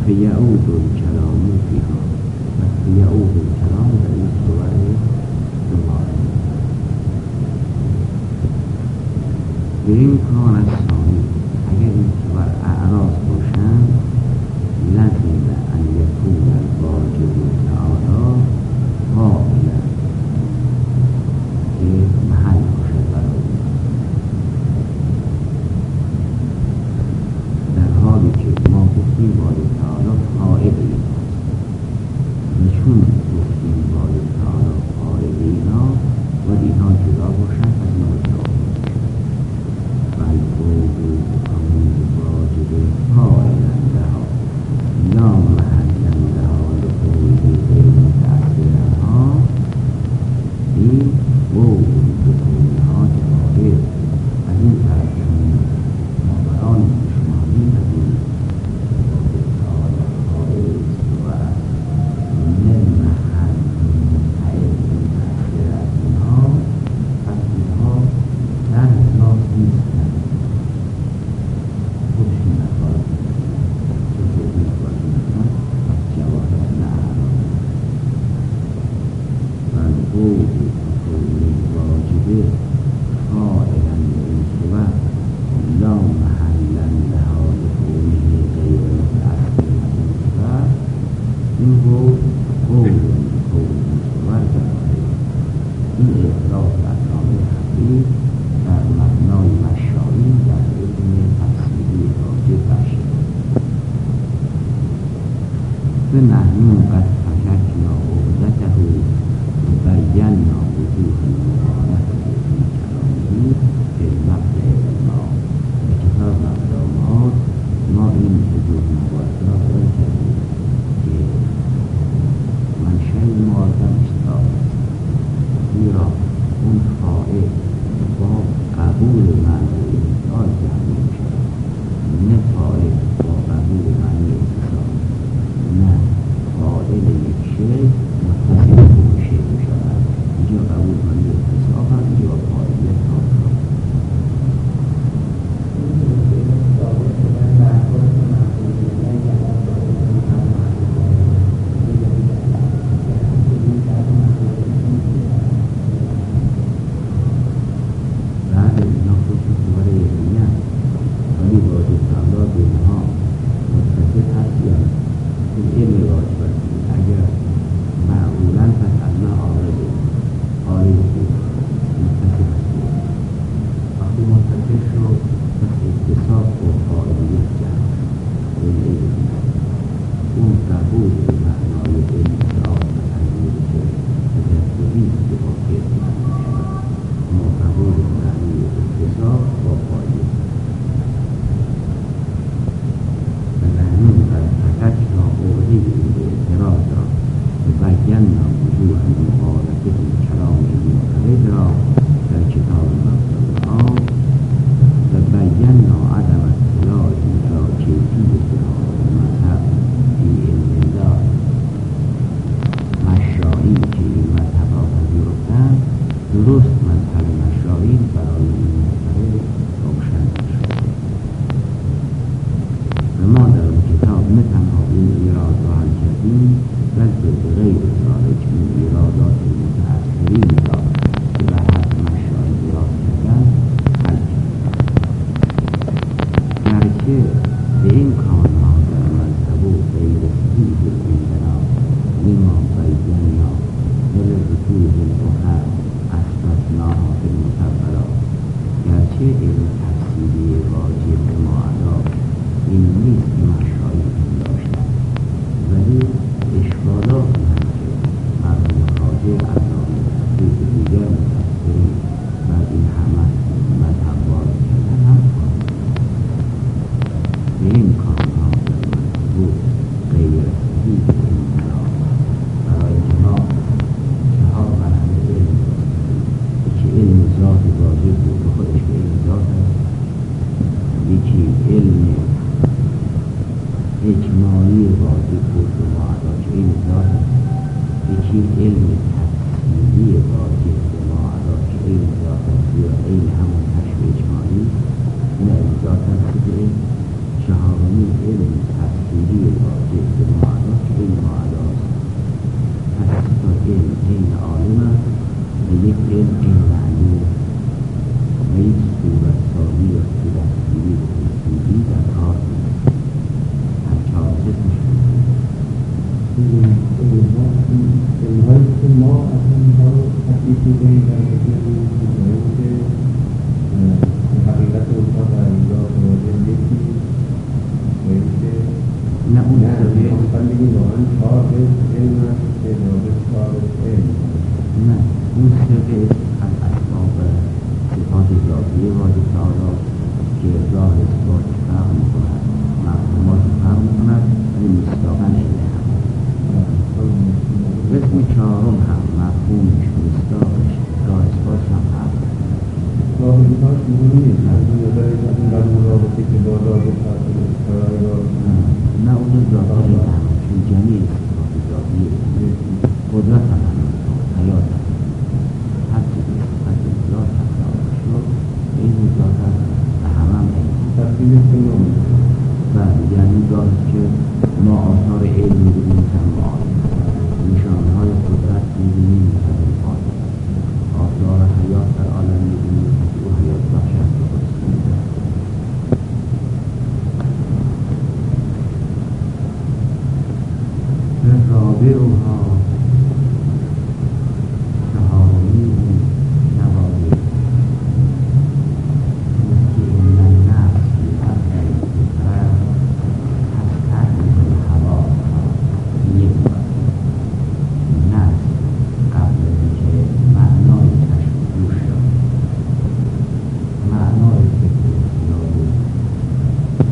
فیعود الکلام فیها و فیعود الکلام در این صور دوباره برین کان از ثانی اگر این صور اعراض باشند لازم ان یکون الواجب تعالی قابلا که محل باشد برای در حالی که ما گفتیم واجب تعالی فاعل ایناست نشون گفتیم واجب تعالی فاعل اینا و اینها جدا باشند از نوع فالقول امور واجب فاعلا لها لا محلا لها لقول غیر متأثر عنها این قول بقولها جواهر از این طرف ما برای شمالی از این واجب تعالی فاعل و من محل متأثر عنها از اینها در اطلاق نیستند نحن قد فككنا عقدته وبينا وجوه المخالفة في كلامه في المبدأ الماء بكتاب مقدامات ما این وجوه مبارزات را کردیم که منشأ معارضه اشتراک زیرا اون فاعل با قبول معنی مثال جمع می‌شود نه فاعل با قبول معنی اتصال نه فاعل یک شیء متصل به اون شیء می‌شود اینجا قبول معنی اتصال هست اینجا فاعلیت هست اجمالی واجب بود و معراج این ذات یکی علم تفصیلی واجب و معراج این ذات یا این همون کشف اجمالی این ذات هست که چهارمی علم تفصیلی واجب علمهایی که ما از اینها رو تطبیق می‌کنیم در می‌کنیم که حقیقت اونها در اینجا مواجه یکی و اینکه نه اون سبیل مثلا بگیم واقعا کار علم است که واجب کار علم نه اون سبیل از اسباب صفات ذاتیه واجب تعالی که راه اثبات فرق می‌کند مفهومات فرق می‌کند ولی مصداقاً علم هم قسم چهارم هم مفهومش مصداقش راه اثباتش هم فرق راه اثباتش مهم نیست از این نظرش از این قدر رابطه که با راه اثبات نه اون ذاتی هم چون جمعی صفات ذاتیه قدرت هم حیات هم هر چی به صفت ذات تکرار شد این ذات هم به همه تفصیلش که بله یعنی ذات که ما آثار علم می‌بینیم مثل معارف نشانه‌های قدرت می‌بینیم مثل قادر آثار حیات در عالم می‌بینیم مثل او حیات بخش است که خودش می‌بینیم رابعها چهارمی نواظر مثل ان النفس بقدر الفطرة تستحدث الحواس یک بار نفس قبل اینکه معنای تشخیص شد معنای فکر و خیال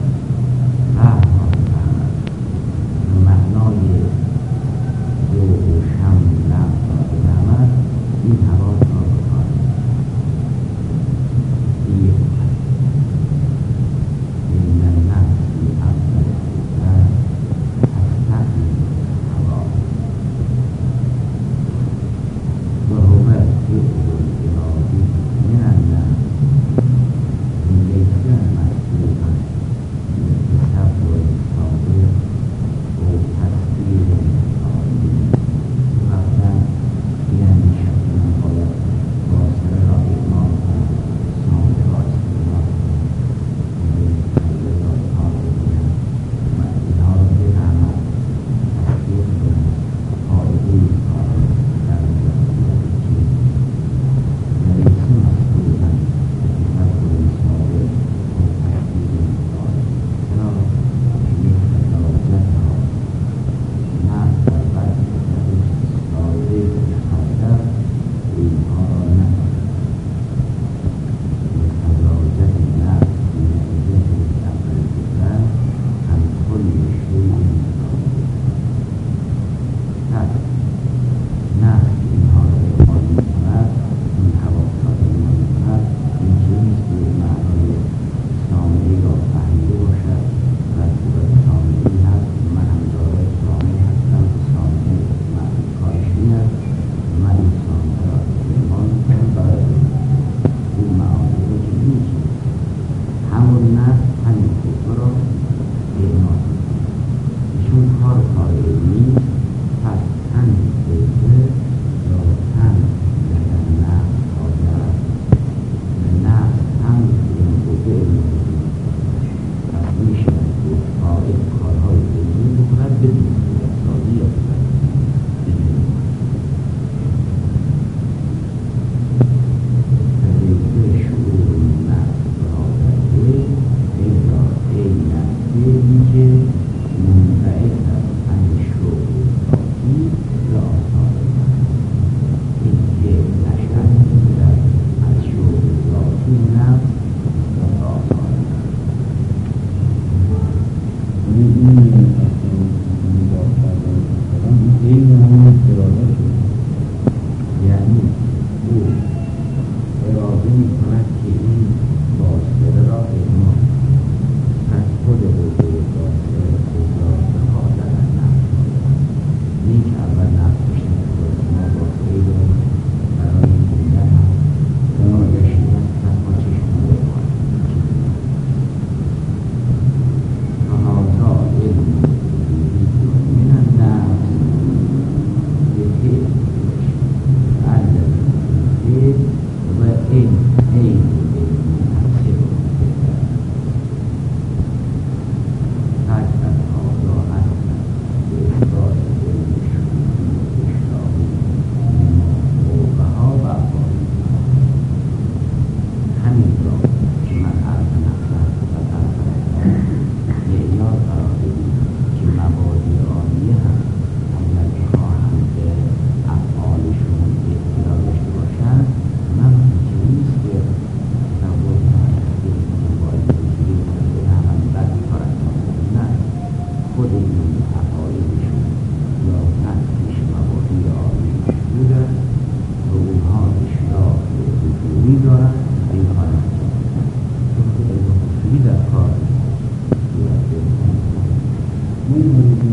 فهم ها بفهمد معنای ذوق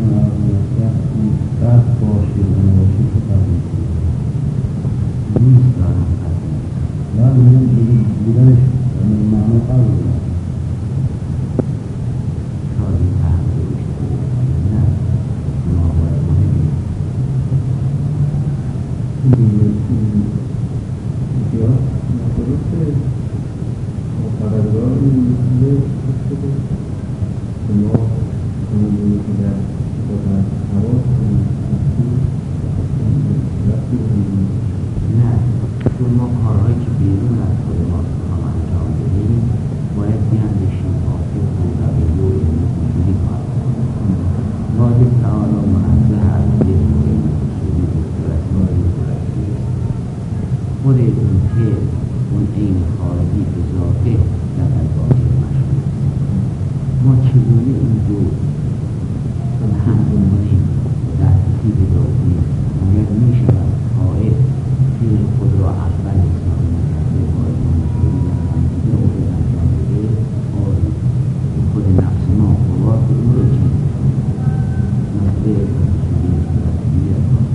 مردم دست باشی و نباشی که تبدیل نیست دارم من بودنش معنا قبل بودن شادی تحقیقش نه ما باید یا درسته مقرردار این میکنه که ما همونجوری که در قدرت حواس نه چون ما کارهایی که بیرون از خود ما هم انجام بدیم باید بیاندیشیم حافظ و رویه و اینجوری کار واجب تعالی منزه از یه مورد اصولی رسولی خود اون که اون عین خارجی به ذاته در واجب مشهور ما چگونه این دو هم کنیم در ترتیب ذاتی باید میشود قائل که خود را اول اصلاح نکرده باید منصوری نکنیده و به انجام بده آری خود نفس ما قوات او را چند نفسه اصولی اصلاحی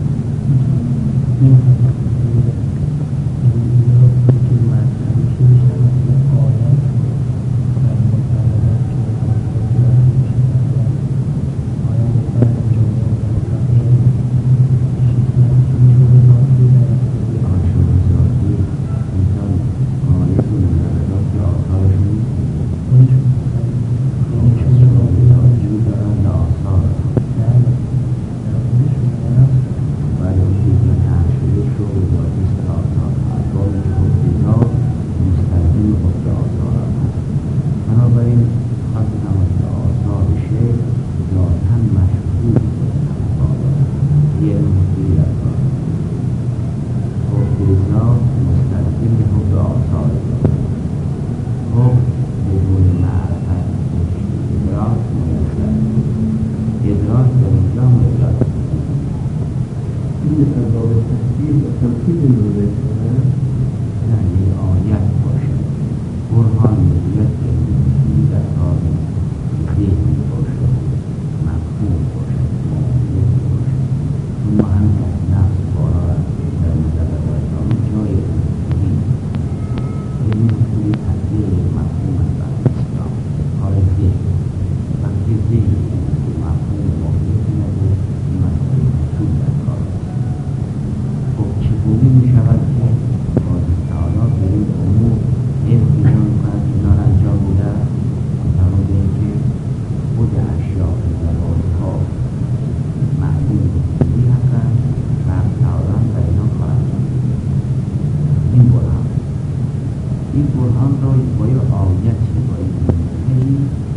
این برهان را با یک آیتی با این خیلی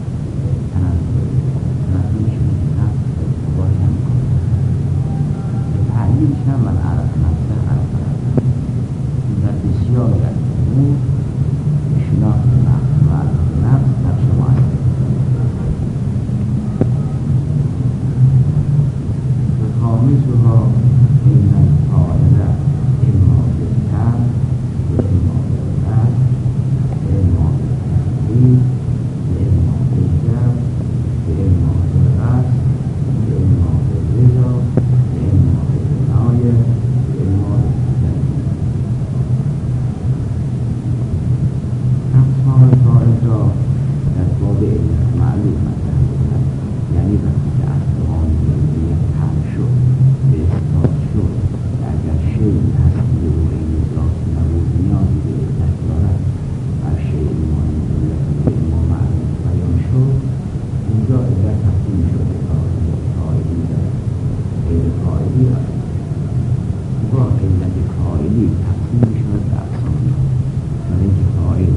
تنظیمش میکنم باید میکنم به تعلیمش هم من عرف نفسه عرف کردم در بسیاری از امور شناخت نفس و عرف نفس در شما هست و خامسها این القاعده اما بالتر و اما بالرد و اما بالتحریم و اما بالجر و اما بالرد و اما بالرضا و اما بالعنایه و اما بالتجربه اقسام فائز را در باب علت معلوم مطرح می‌کند یعنی وقتی که اصل یک حل شد به اثبات شد و اگر شیء هستی او عین ذاتی نبود نیازی به علت دارد و شیء مانع علت به ما معلوم بیان شد اونجا علت تقسیم شد به قائلی دارد غیر قائلی دارد با علت قائلی تقسیم شد به اقسام برای اینکه قائل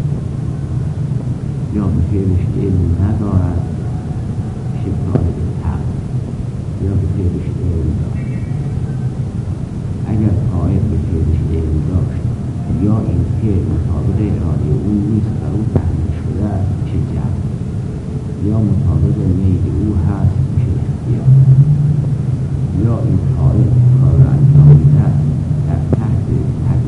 یا به فعلش علم ندارد شکال به حق یا به فعلش علم داشت اگر قائل به فعلش علم داشت یا این فعل مطابق اراده او نیست و او تحمیل شده است میشه جهل یا مطابق میل او هست میشه اختیار یا این قائل کار را انجام میدهد در تحت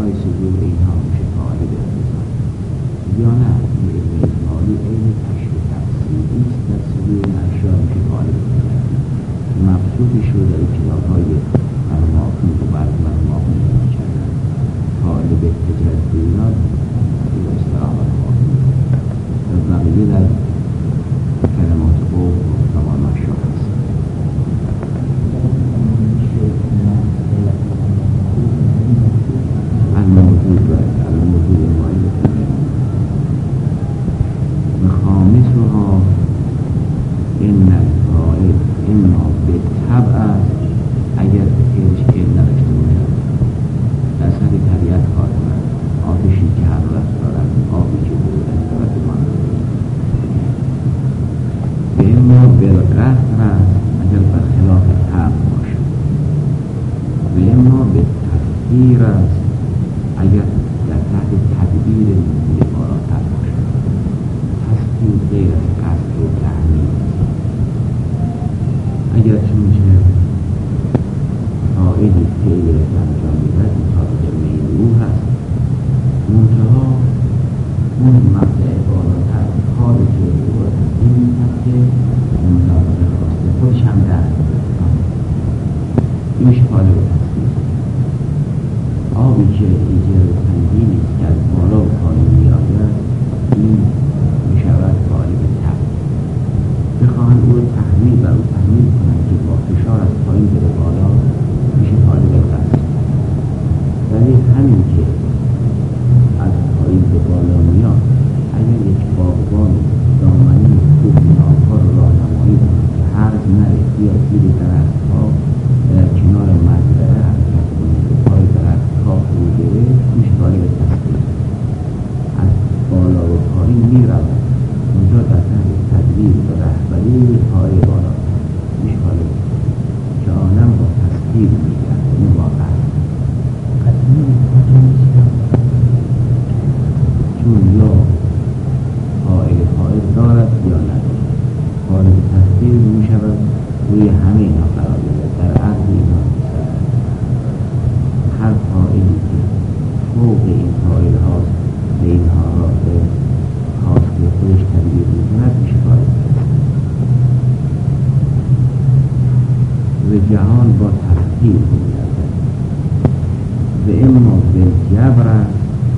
انتهای صدور اینها میشه فاعل ارتضا یا نه این علم اجمالی علم کشف تفصیلی است در صدور این اشیا میشه فاعل ارتضا مبسوطش رو در کتاب‌های مرماخون و بعد مرماخون کردن فاعل به تجدیدات این اصطلاح مرماخون و بقیه در کلمات قوم و زمان اشیا هست الموجود مایل و خامسها ان الفاعل اما به طبع است اگر به فعلش علم نداشته باشد در اثر طبیعت کار کند آتشی که حرارت دارد آبی که بودن دارد و اما بالقهر است اگر برخلاف طبع باشد و اما به تفکیر است اگر در تحت تدبیر موجود بالاتر باشد تفکیر غیر از قصد و تحمیل اگر چونچه فاعلی فعلی را انجام میدهد مطابق میل او هست منتها اون مبدأ بالاتر کاری که او را تقدیم میکرد که مطابق خواست خودش هم در این میشه فاعل به تصویر آبی که ایجر و تنظیمی که از بالا و پایین میآید این میشود فاعل به طبع بخواهند او تحمیل بر او تحمیل کنند که با فشار از پایین بره بالا میشه فاعل به قصد ولی همین که از پایین به بالا میاد اگر یک باغبان دامنی خوب آبها رو راهنمایی کنند که هرز نره بیاد زیر درختها در کنار مزرعه حرکت کنید به پای درختها فرو گرفت میشه فاعل به تصویر از بالا و پایین میرود اونجا در تحت تدبیر و رهبری پای بالا میشه فاعل که آنم با تصویر میگرد این واقع چون یا فاعل دارد یا ندارد فاعل به تصویر میشود روی همه اینا قرار بگیرد در عرض اینا هر فاعلی که فوق این فاعل هاست به اینها را به خاص به خودش تدبیر میکند میشه فاعل و جهان با تفکیر میگردد و اما به جبر است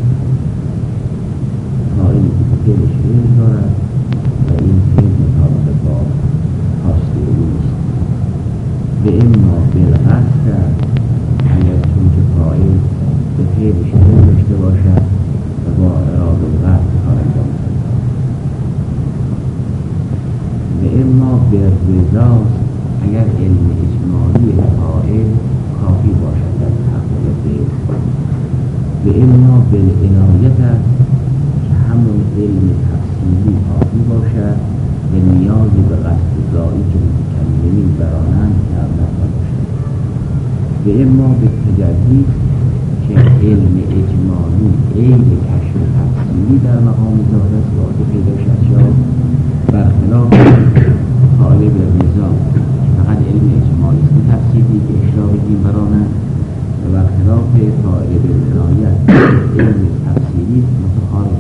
فاعلی که به فعلش علم دارد و این فعل مطابق با خواست اوست و اما بالقصد است اگر چون که فاعل به فعلش علم داشته باشد و با اراده و قصد کار انجام دهد و اما بالرضاست اگر علم اجمالی فاعل کافی باشد در تحقق فعل و اما بالعنایت است که همون علم تفصیلی کافی باشد و نیازی به قصد زایی که متکلمین برانند کردن باشد و اما به تجدید که علم اجمالی عین کشف تفصیلی در مقام ظاهر است واضح پیدا شد برخلاف فاعل به رضا فقط علم اجمالی است تفصیلی که اشراق دین برانند و برخلاف فاعل به عنایت علم تفصیلی متخارج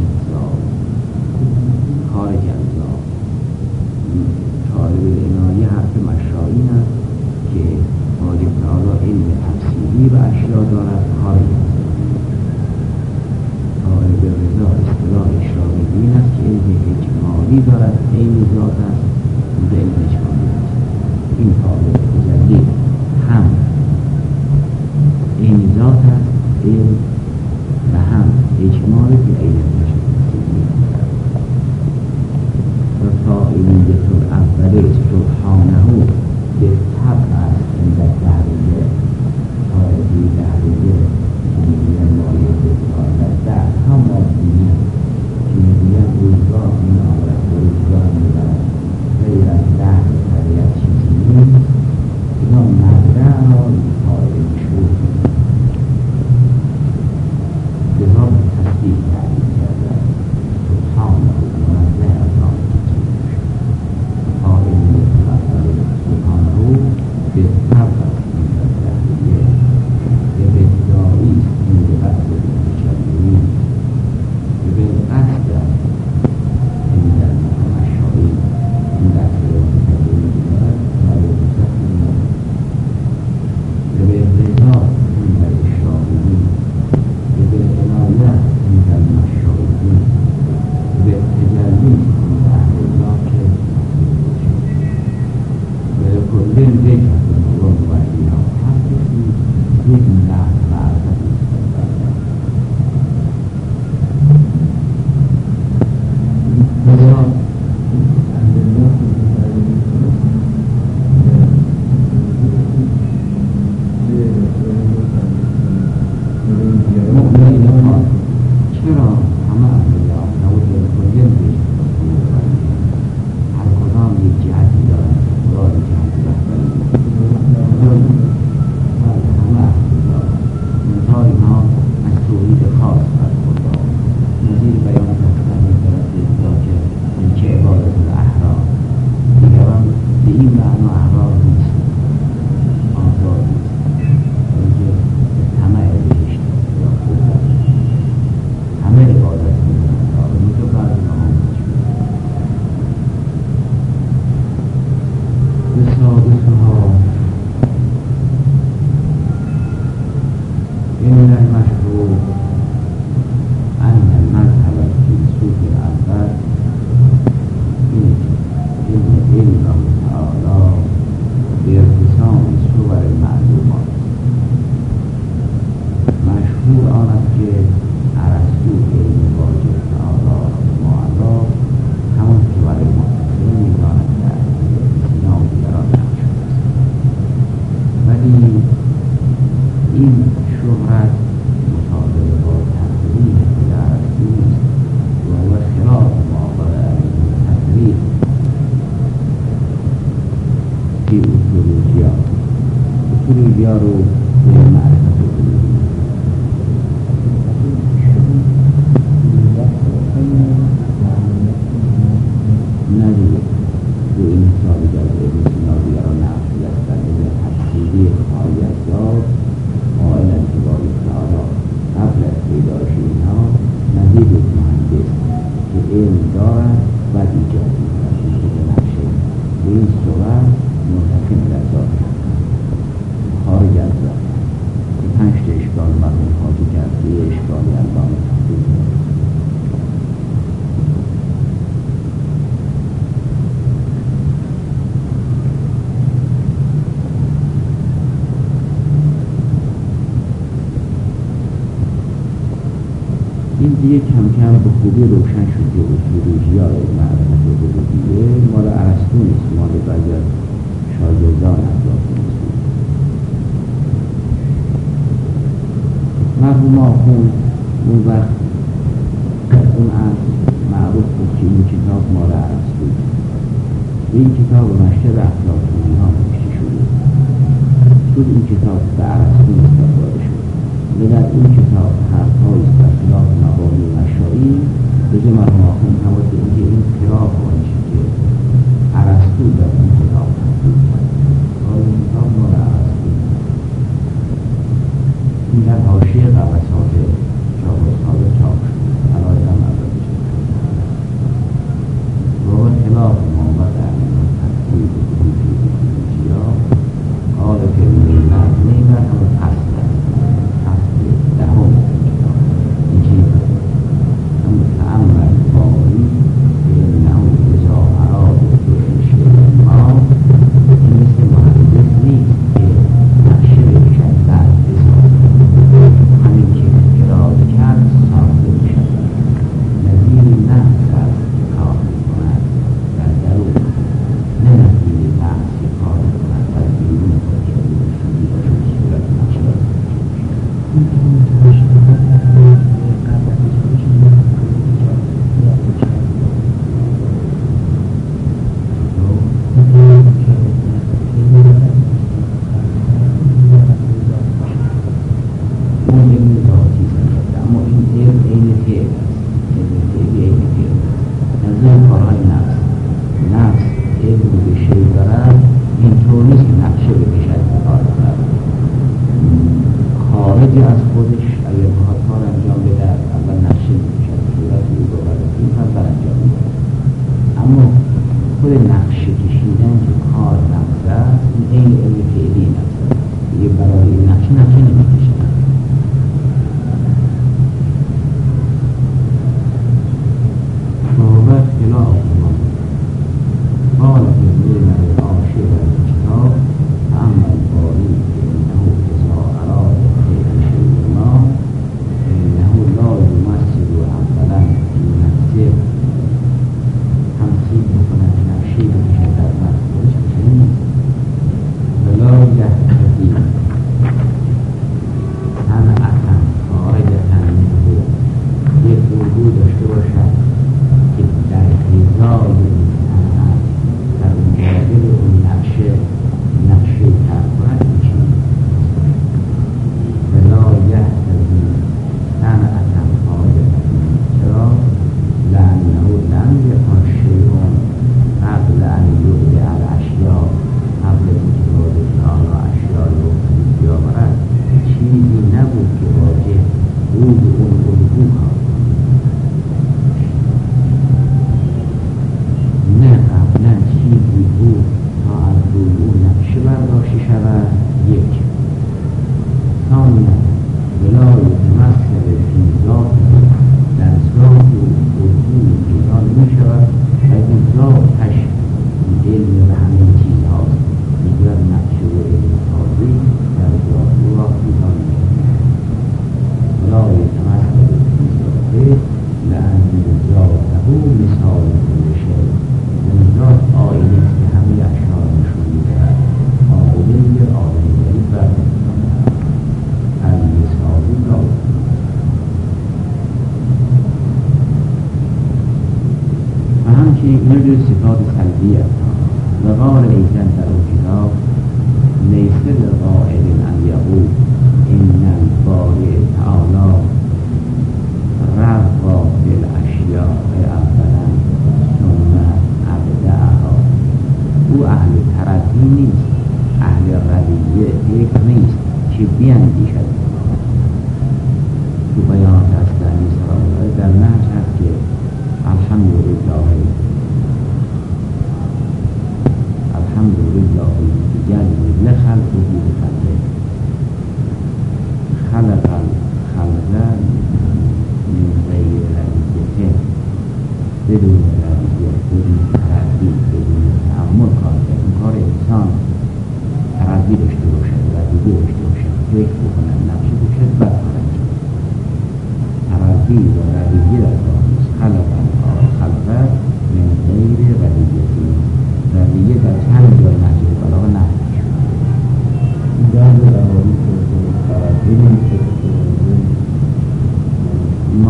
خارج از ذات فاعل به عنایت حرف مشاعین است که خالق تعالی علم تفصیلی و اشیا دارد خارج از ذات فاعل به رضا اصطلاح اشراق دین است که علم اجمالی دارد عین ذات است و علم اجمالی است این فاعل تجدید هم عین ذات است علم و هم اجمالی که عین تفصیلی و فاعلیت الاول سبحانه به طبع است عند تحریه فاعلی تحریه که میگویم مایه بسازد در هم آدینه که میگویم روزگاه این آمرد و روزگاه میبرد غیر از دهر طبیعت چیزی نیست اینا مبدع را فاعل مشهور به ذات تصدیق تعریف کرد اینا رو به معرفت کنید. ندیده تو این حسابی داره ابن سینا دیگران نقشی هستن ابن تفسیری خواهی از ذات قائلا که باری تعالی قبل از پیدایش اینها نظیر یک مهندس که علم دارد و ایجاد می‌کند به نقشه به این صورت منتقم در ذات خارج از ذات که 5 اشکال مرحوم حاجی کرد یه اشکالی علامه تحقیق این دیگه کم کم به خوبی روشن شد که اصولوژیا معرفت ربوبیه مال ارسطو نیست، مال بعضی از شاگردان افلاطون نیست. مرحوم آخوند اون وقت اون عصر معروف بود که این کتاب مال ارسطو، این کتاب مشهد افلاطونی ها نوشته شده، چون این کتاب به ارسطو نسبت داده شد و در این کتاب حرف‌هایی است در خلاف مبانی مشایی به مرحوم آخوند نباید اینکه این خلاف آنچه که ارسطو در این کتاب تحقیق کرد این کتاب مال ارسطو این در حاشیه قبسات چاپ‌ها چاپ شد علایه هم عدد شد و خلاف محمد در این تحقیق بودوشیا قال که نیمت همون اصل تعمل باری بأنه إذا أراد فعل شيء ما این مثل مهندس نیست که نقشه بکشد بعد بسازد، همین که اراده کرد ساخته میشود. نظیر نفس است که کار میکند در درون، نه نظیر نفس که کار میکند در بیرون خود که اصولی باشد صورت نقشه از خودش اگر بخواد کار انجام بده اول نقشه میکشد صورت رو باید این بر انجام میده، اما خود نقشه کشیدن که کار نقشه است این علم فعلی نقشه دیگه برای این نقشه نمیکشد. صحبت خلاف قال في العلم العاشر الكتاب اما الباری انه اذا اراد فإنه لا يمثل أولا يمثل تمثيل بكنا نقشي بكشد در مخصوص ولا يهتدي صنعة خارجة منه یک الگو داشته باشد که در غذای صنعت در مقابل اون نقشه تر کند میشود ولا يهتدي صنعة خارجة منه. چرا؟ لأنه لم يكن شيء قبل أن يبدع الأشياء قبل اینکه تعالی اشیاء رو بیاورد چیزی نبود که واجه بود اون الگو کار نه قبلا چیزی بود تا از روی اون نقشه برداشته شود. یک ثانیا ولا یتمثل فی ذاته در ذات الگوی پیدا نمیشود و این ذاتش علم به همه چیز هاست دیگر نقشه و علم تازی در ذات او را پیدا نمیشود. ولا یتمثل فی ذاته لأن ذاته مثال کل شیء، این ذات آینه است که همه اشیاء نشون میدهد. آینه آینه‌ای برمی‌دارد المثالی لا. و همچنین این جور صفات سلبی است و قال ایضا در اون کتاب لیس لقائل ان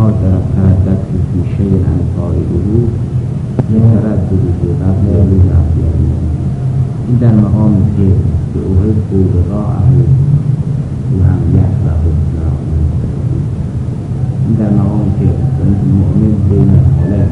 ما تردد فی شیء عن فاعله تردد فی قبل الاختیاری. این در مقام که احب لقاءه او هم یکره این در مقام که مؤمن بین حالت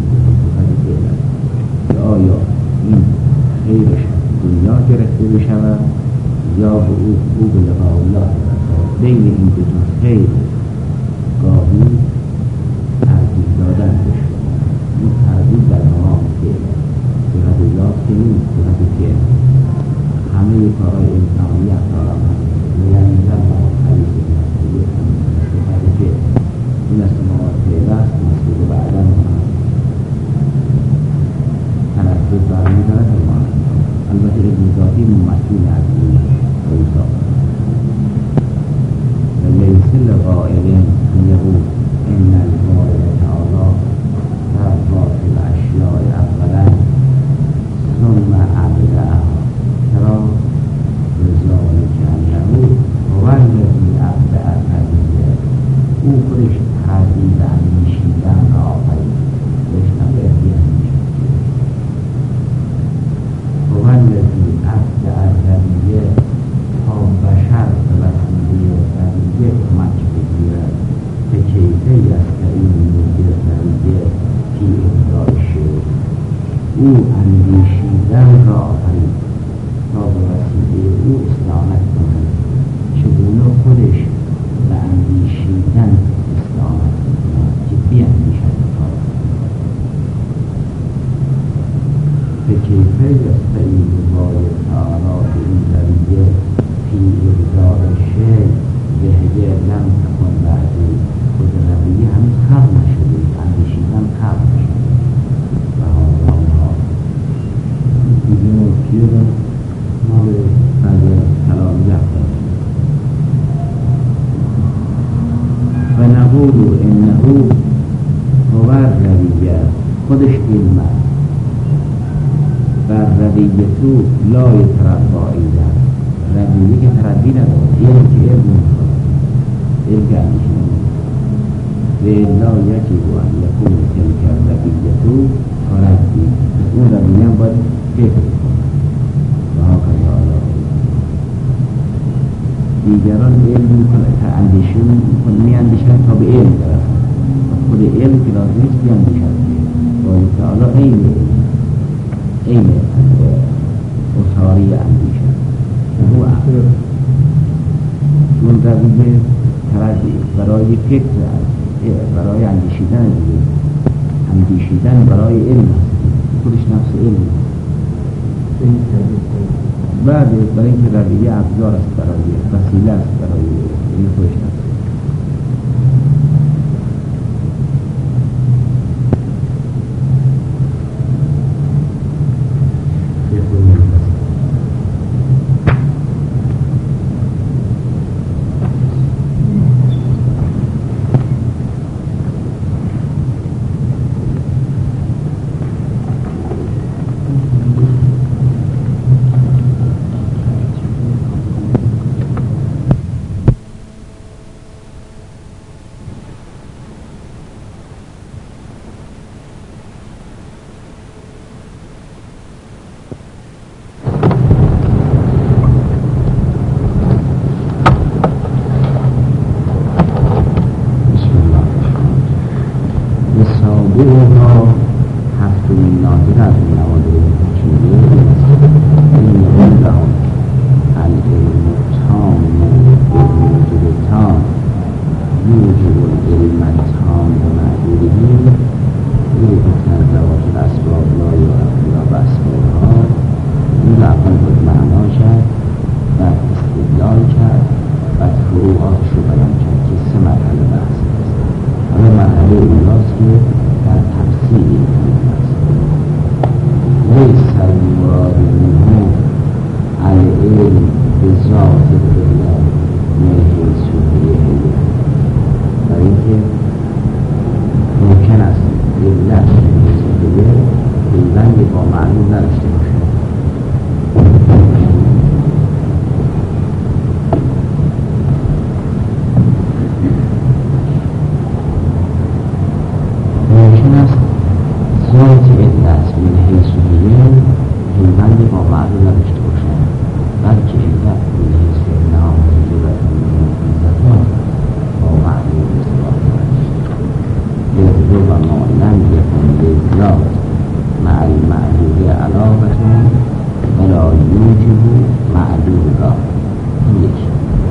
که آیا این خیرش دنیا گرفته بشود یا به او به لقاء الله برسد. بین این دو خیر گاهی تردید دادن بشه. این تردید در مقام که صورت الله که نیست، صورت که همه کارهای انسانی اختارم هست یعنی در مقام خلیص مسئولیت هم صورت که این است مواقع است مسئول بعدا تردید برمی دارد البته ابن ذاتی مسئول از این اوضاع و لیس لقائل یقول ان البارئ تعالی ترضا فی الاشیاء اولا ثم عبدها ترا بذلک انه هو الذی ابدع التدبیر. او خودش تردید اندیشیدن را آفرید، خودش نباید هو الذی ابدع التدبیر تا بشر به وسیله تدبیر کمک بگیرد به کیفه یستعین بالتدبیر فی ابداع شیء. او اندیشیدن را آفرید تا به وسیله او استعانت کند. چگونه خودش به اندیشیدن استعانت کند که بیندیشد کار به کیفه یستعین بالله تعالی به این ذریعه فی ابداع شیء بهیه لم تکن بعدی. خود رویه هنوز خلق نشده، اندیشیدن خلق نشده و آنها دیگه کیه دارم مال بعد کلام یخت و نقول انه هو الرویه. خودش علم است و رویتو لا یتربا ایده. رویه که تربی نداره، علم که علم نمیخواد، علم که اندیشیدن و لا یجب ان یکون تلک رویتو تربی. اون رویه هم باید فکر کنه و ها کذا دیگران علم میکنه تا اندیشه میاندیشن تا به علم برسن. خود علم که لازم نیست بیاندیشن و تعالی عین اثاری اندیشن او چون رویه تردید برای فکر برای اندیشیدن دیگه. اندیشیدن برای علم خودش نفس علم بعد برای اینکه رویه ابزار است برای وسیله است برای این خودش نفس بوها هفتمین ناظر از نواده چیزی این لهم العلم تام بوجود تام یوجب العلم تام بمعدوده او بطن روات الاسباب لا یا باسبابها. این اول بود معنا شد، بعد استدلال کرد، بعد فروعاتش رو بیان کرد که سه مرحله بحث است. حالا مرحله اولاست که در تفسیر این است. لیس المراد منه العلم بذات الله من حیث هی. برای اینکه ممکن است علت پیوندی با معلوم نداشته باشه. الاختلاط مع المعلول علاقة ولا يوجب معلولا. یکی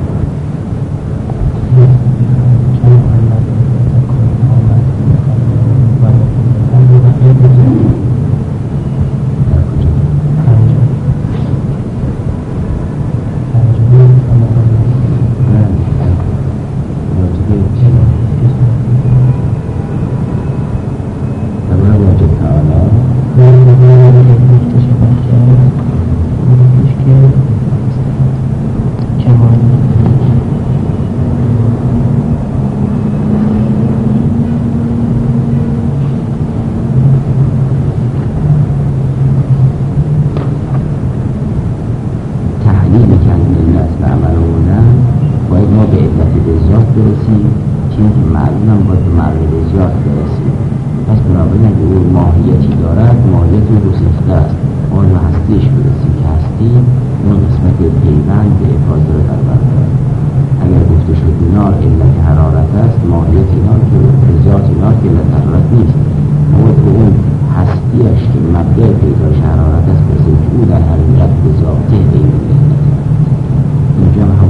برسیم چیزی که معلوم هم باید به معلوم زیاد برسیم. پس بنابراین اگه او ماهیتی دارد ماهیت او گسسته است. ما به هستیش برسیم که هستی اون قسمت پیوند به افاظه رو در بر دارد. اگر گفته شد نار علت حرارت است، ماهیت نار که ذات نار که علت حرارت نیست. ما تو اون هستیش که مبدأ پیدایش حرارت است برسیم که او در حقیقت به ذاته این علت. اینجا هم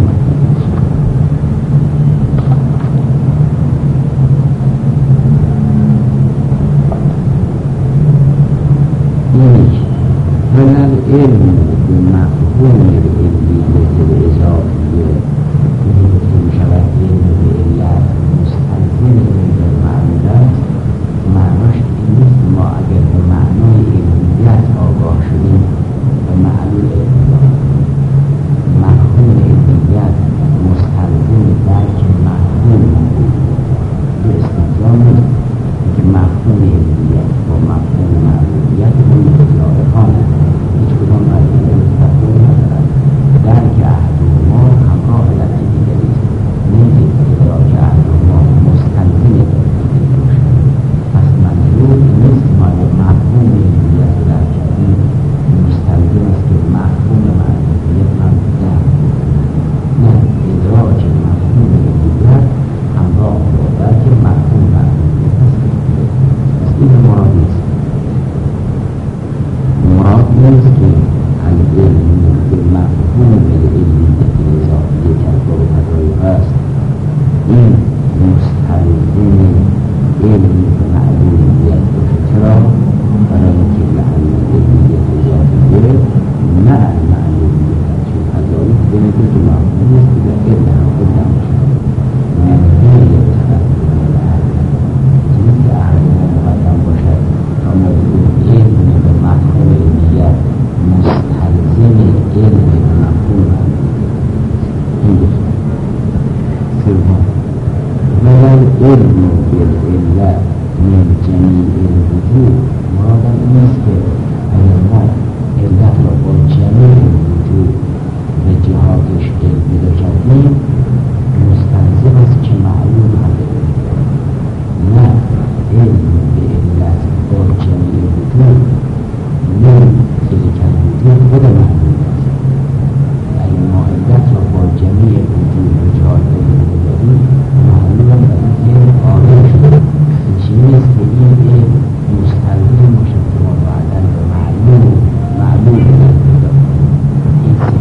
ولن علم بمفهوم العلیت الاضافیه این گفته می شود علم به علت مستلزم علم معلول است. معناش این نیست ما اگر به معنای علمیت آگاه شدیم به معلول مفهوم علمیت مستلزم درک مفهوم به استفزام نیست که مفهوم علمیت با مفهوم معلولیت اون متلاقان هیچ کدام معلولیت تفاوت ندارد. درک احدهما همراه علت دیگری است. نمی‌تواند ادراک احدهما مستلزم ادراک دیگری باشد. پس منظور نیست ما اگر مفهوم علمیت رو درک کردیم مستلزم است که مفهوم معلولیت هم درک نه، ادراک مفهوم علمیت همراه با درک مفهوم معلولیت است. این مراد نیست. مراد نیست که العلم به مفهوم العلیت الاضافیه که از باب تضایف است این مستلزم علم به معلولیت باشه. چرا؟ برای اینکه العلیت اضافیه نه المعلولیت است. چون تضایف بین دو تا مفهوم است که در علم هم خود نباشد. منهی چیزی که اهل مقدم باشد تا موضوع علم به مفهوم علمیت مستلزم علم به مفهوم این گفت سوم ولل علم بالعلت من جمیع الوجود. مرادم این است که اگر ما علت را با جمیع الوجود به جهاتش علم پیدا کردیم مستلزم است که معلوم هم بدونیم. نه علم به علت با جمیع وجود من تلک الوجود خود معلوم است. اگر ما علت را با جمیع وجود به جهات علم بداریم معلوم هم این آره شده. این چی نیست که این علم مستلزم باشد که ما بعدا به معلوم علت بداریم. این سه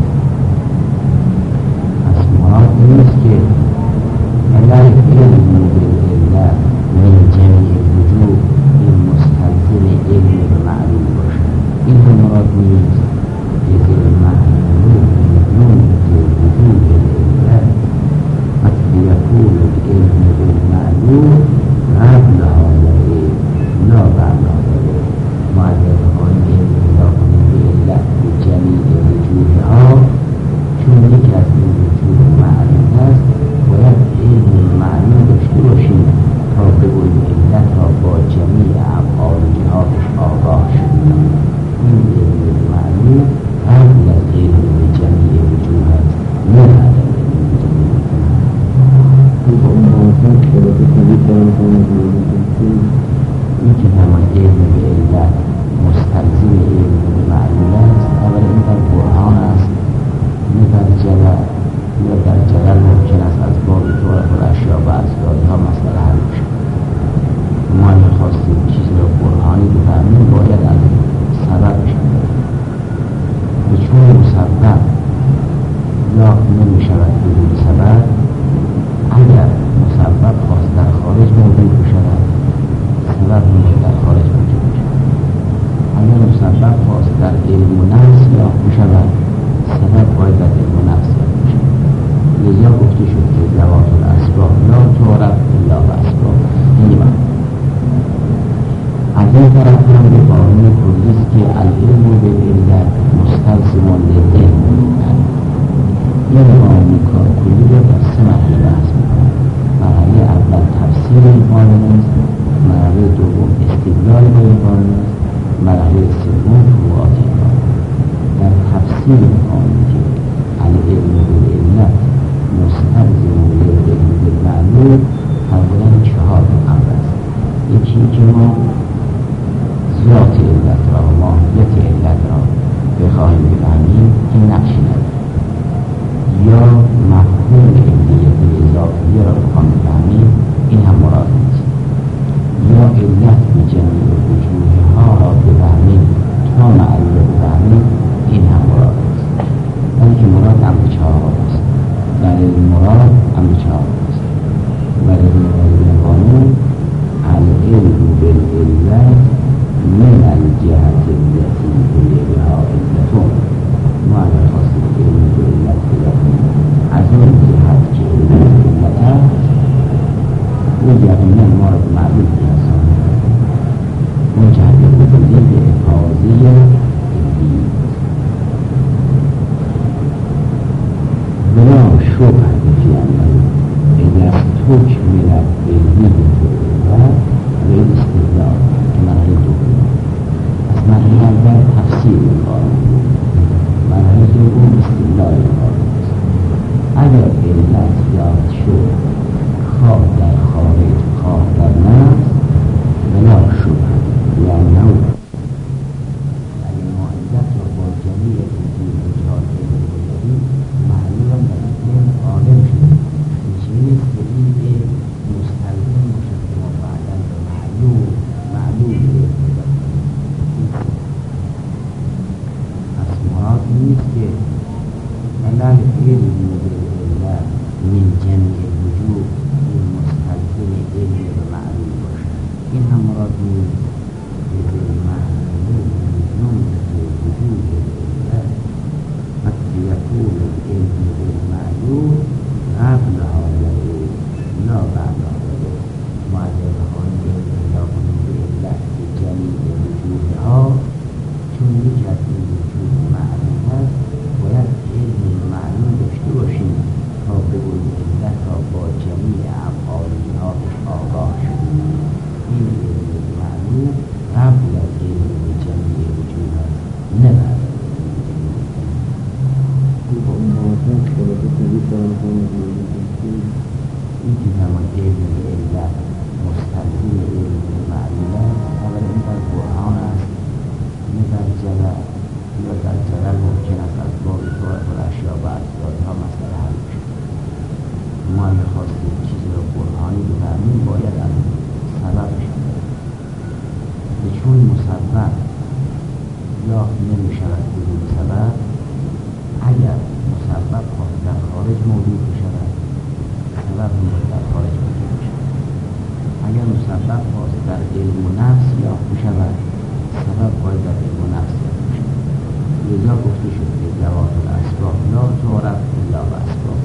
از مراد نیست که علت علم به علت من جمیع وجود این مستلزم علم به معلوم باشد. این به مراد نیست که معلوم به وجود علت حتی یکون العلم بالمعلوم قبل هذا العلم لا بعد هذا العلم. ما اگر بخواهیم علم پیدا کنیم به علت به جمیع وجودها چون یکی از این وجود معلوم است باید علم معلوم داشته باشیم تا بگوییم علت را با جمیع افعال جهاتش آگاه شدیم. این علم معلوم قبل از علم به جمیع وجود است نه بعد از علم به جمیع وجود. این که همان علم به علت مستلزم علم به معلوم است اول این در قرآن است نه در جلل. یا در جلل ممکن است از باب طور اشیا و اسراری ها مسئله حل بشه. ما اگر خواستیم چیزی را قرآنی معلولی بفهمیم باید از سببش و چون مسبب یا نمی شود بدون سبب، اگر مسبب خواست در خارج موجود بشود سبب هم در خارج موجود بشود. اگر مسبب خواست در علم و نفس یا بشود سبب باید در علم و نفس یا بشود. لذا گفته شد که ذوات الاسباب لا تعرف الا باسباب. از این طرف هم به قانون کلی است که العلم بالعلت مستلزم للعلم می‌کند. این قانون کلی را در سه مرحله بحث می‌کند. مرحله اول تفسیر این قانون است، مرحله دوم استدلال با این قانون است، مرحله سوم فروعات این قانون. در تفسیر این قانون که العلم بالعلت مستلزم للعلم بالمعلوم اولا 4 امر است. یکی که ما ذات علت را و ماهیت علت را بخواهیم بفهمیم این نقشی ندارد، یا مفهوم علیت اضافیه را بخواهیم بفهمیم این هم مراد نیست، یا علت به جمیع وجوه ها را بفهمیم تا معلوم بفهمیم این هم مراد نیست، بلکه مراد امر 4 است. برای مراد امر 4 است. برای مراد قانون العلم بالعلت من الجهت التي بها علتون. ما اگر خواستیم علم بالعلت بگردیم از اون جهت که علم بالعلت است اون یقینا ما را به معلوم می‌رساند. اون جهت دلیل افاضی علمی ولا شبهة في أنه إذا استكمل علمي بالعلت غير استدلال مرحله دوم. از مرحله اول تفسیر قانون، مرحله دوم استدلال قانون. اگر علت یاد شد خواه در خارج خواه در نفس ولا شبهه لأنه اگر ما علت را با جمیع وجود و جهات علمی معلوم در علم عالم شد نیست که این مستلزم باشد که ما بعدا معلوم از مراد نیست که علم علم بالعلت من جمیع وجود این مستلزم علم و معلوم باشد این هم مراد نیست که بالمعلوم من وجود العلت قد یکون العلم بالمعلوم قبل حاله لا بعد حاله. معلم بخواهیم علم پیدا کنیم به علت به جمیع وجودها چون یک از این وجود معلوم است باید علم معلوم داشته باشیم تا به اون علت را با جمیع افعالها آگاه شدیم. این علم معلوم قبل از علم به جمیع وجود است نه بعد. این که زمان علم علت مستلزم علم معلوم است اول این در قرآن است نه در جلل، یا در جلل ممکن است از باب طاعت الاشیاء و اسبابها مسئله حل شد. ما اگر خواستیم چیزی را قرآنی بفهمیم باید از سببش و چون مسبب یا نمی شود بدون سبب، اگر مسبب خواست در خارج موجود بشود سبب هم در خارج موجود بشود. اگر مسبب خواست در علم و نفس یا بشود سبب باید در علم و نفس یا بشود. لذا گفته شد که ذوات الاسباب لا تعرف الا باسباب.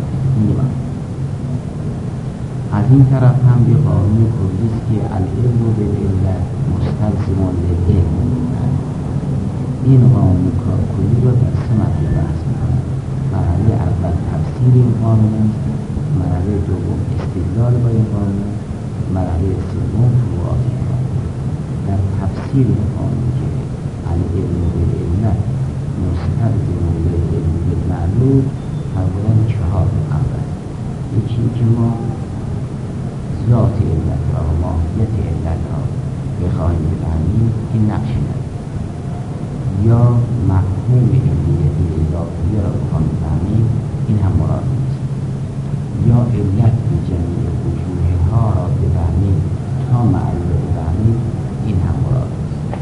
از این طرف هم به قانون کلی است که العلم بالعلت مستلزم للعلم می‌کند. این قانون کلی را در سه مرحله بحث می‌کند. مرحله اول تفسیر این قانون است، مرحله دوم استدلال با این قانون است، مرحله سوم فروعات این قانون. در تفسیر این قانون که العلم بالعلت مستلزم للعلم بالمعلوم اولا 4 امر است. یکی که ما ذات علت را و ماهیت علت را بخواهیم بفهمیم این نقشی ندارد، یا مفهوم علیت اضافیه را بخواهیم بفهمیم این هم مراد نیست، یا علت به جمیع وجوه ها را بفهمیم تا معلوم بفهمیم این هم مراد نیست.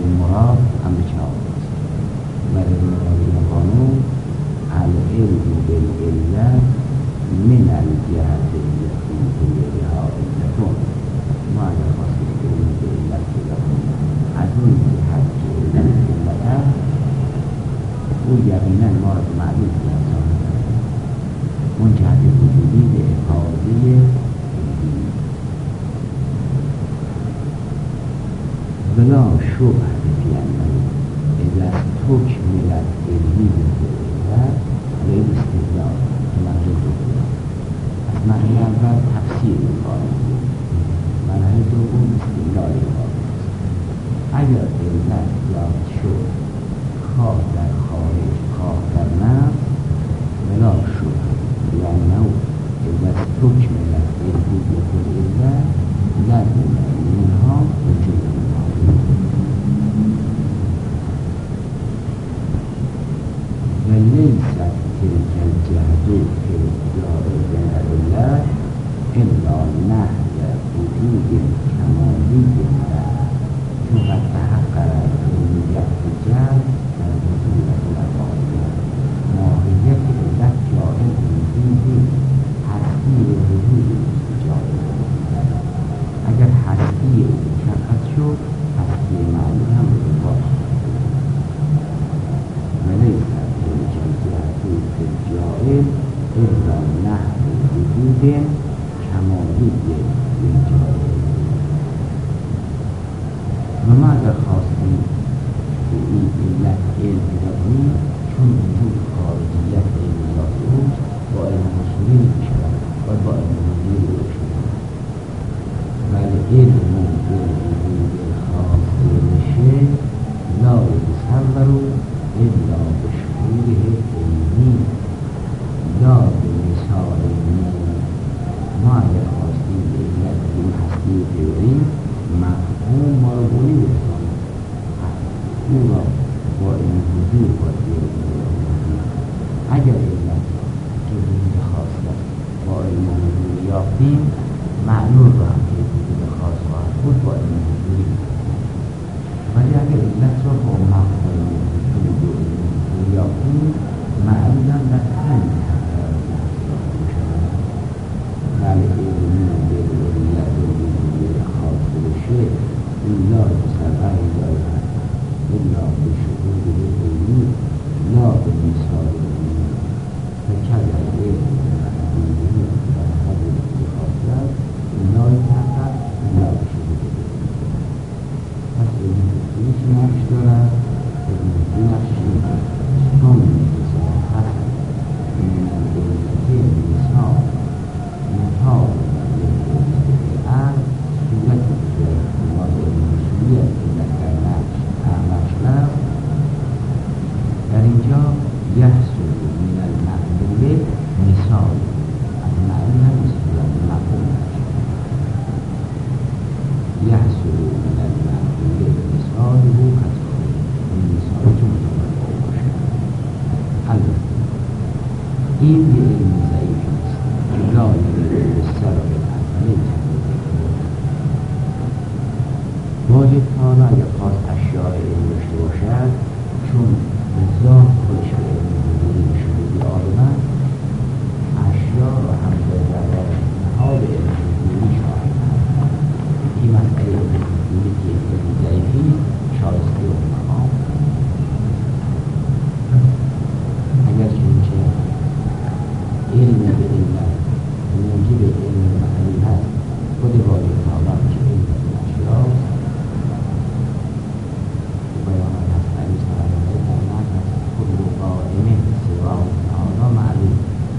مراد هم به چه آقاست ولی مراد این قانون العلم بالعلت من الجهت التي هي بها علتون ما اگر خواستیم علم به علت پیدا کنیم از اون جهت که علت است او یقینا ما را به معلوم می‌رساند اون جهت وجودی به افاده ولا شبهة في أنه إذا استكمل العلمي بالعلة غير استدلال كما يقول معنى أول تفسير القانون معنى دوم استدلال القانون اگر علت یاد شد خواه در خارج خواه در نفس ولا شبهة لأنه إذا استكمل العلمي بالعلة لازم منها وجود وليست تلك الجهد في الإرادة لله إلا نهي وجود كمالي لها ثم تحقق علمية الجهل الوجود الأفعال ماهية علت جائز وجود هستی وجود جائز اگر هستی مشخص شد هستی معنی هم باشه وليست تلك الجهة في الجائز إلا نحو وجود كمالي للجائز وما اگر خواستیم به این علت علم پیدا کنیم چون وجود خارجیت علمیات اوست با علم اصولی میشود و با علم وجودی روشن ولی علم بالوجود الخاص بالشيء لا يتصور إلا بشهوده علمي لا بمثال ما اگر خواستیم به علت این هستی بیاریم مفهوم ما رو بونی بسانیم او را با این وجود باید بیاریم اگر علت که وجود خاص است با علم وجود یافتیم معلول را هم که وجود خاص خواهد بود با علم وجودی ولی اگر علت را با مفهوم وجود یافتیم معلولا در همین ولی علمی بالعلت وجودی خاص بشه إلا بسبعه دارد إلا بشهود علمی لا بمثال علمی فكذا العلم بالعلمی و حضر خاصیت لا يتحقق إلا بشهود علمی پس علم هیچ نقش دارد علم نقش چون مثال هست من العلمتین مثال مثال العقل صورت مراد مسئولیت علت در نقش مطلب در اینجا یحصل من المعلول مثال از معلول هم صورت مفهوم یحصل من المعلول مثال او کذالک این مثال چون مطابق با باشد البته این یه علم ضعیف است که لا یرد بالسبب الاولی واجب تعالی اگر خواست اشیاء علم داشته باشد چون به ذات خودش به علم وجودی شهودی آدم اشیاء را هم به ذرات نهاد علم وجودی شاهد این مسئله علم وجودی که علم ضعیفی شایسته و مقام اگر چنانچه علم به علت موجب علم محلی هست خود واجب تعالی که علم به اشیاء بیانات هست علیه صلی الله علیه و کل قائم سواه تعالی معلوم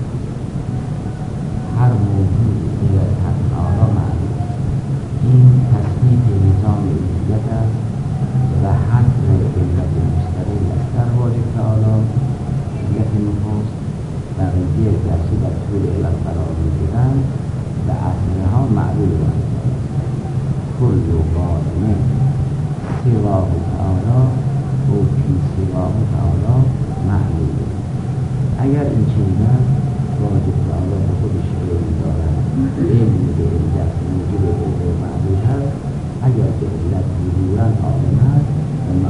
هر موجود غیر حق تعالی معلوم این تصدیق نظام الوهیت است و حصر علت مستقل است در واجب تعالی علت نخست بقیه درسی در طول علت قرار میگیرند و اصلها معلول است کل قائم سواه تعالی او فی سواه تعالی معلول اگر این چیزن واجب تعالی به خودش علم دارد علم به علت موجب علم معلول هست اگر به علت وجودن عالم هست و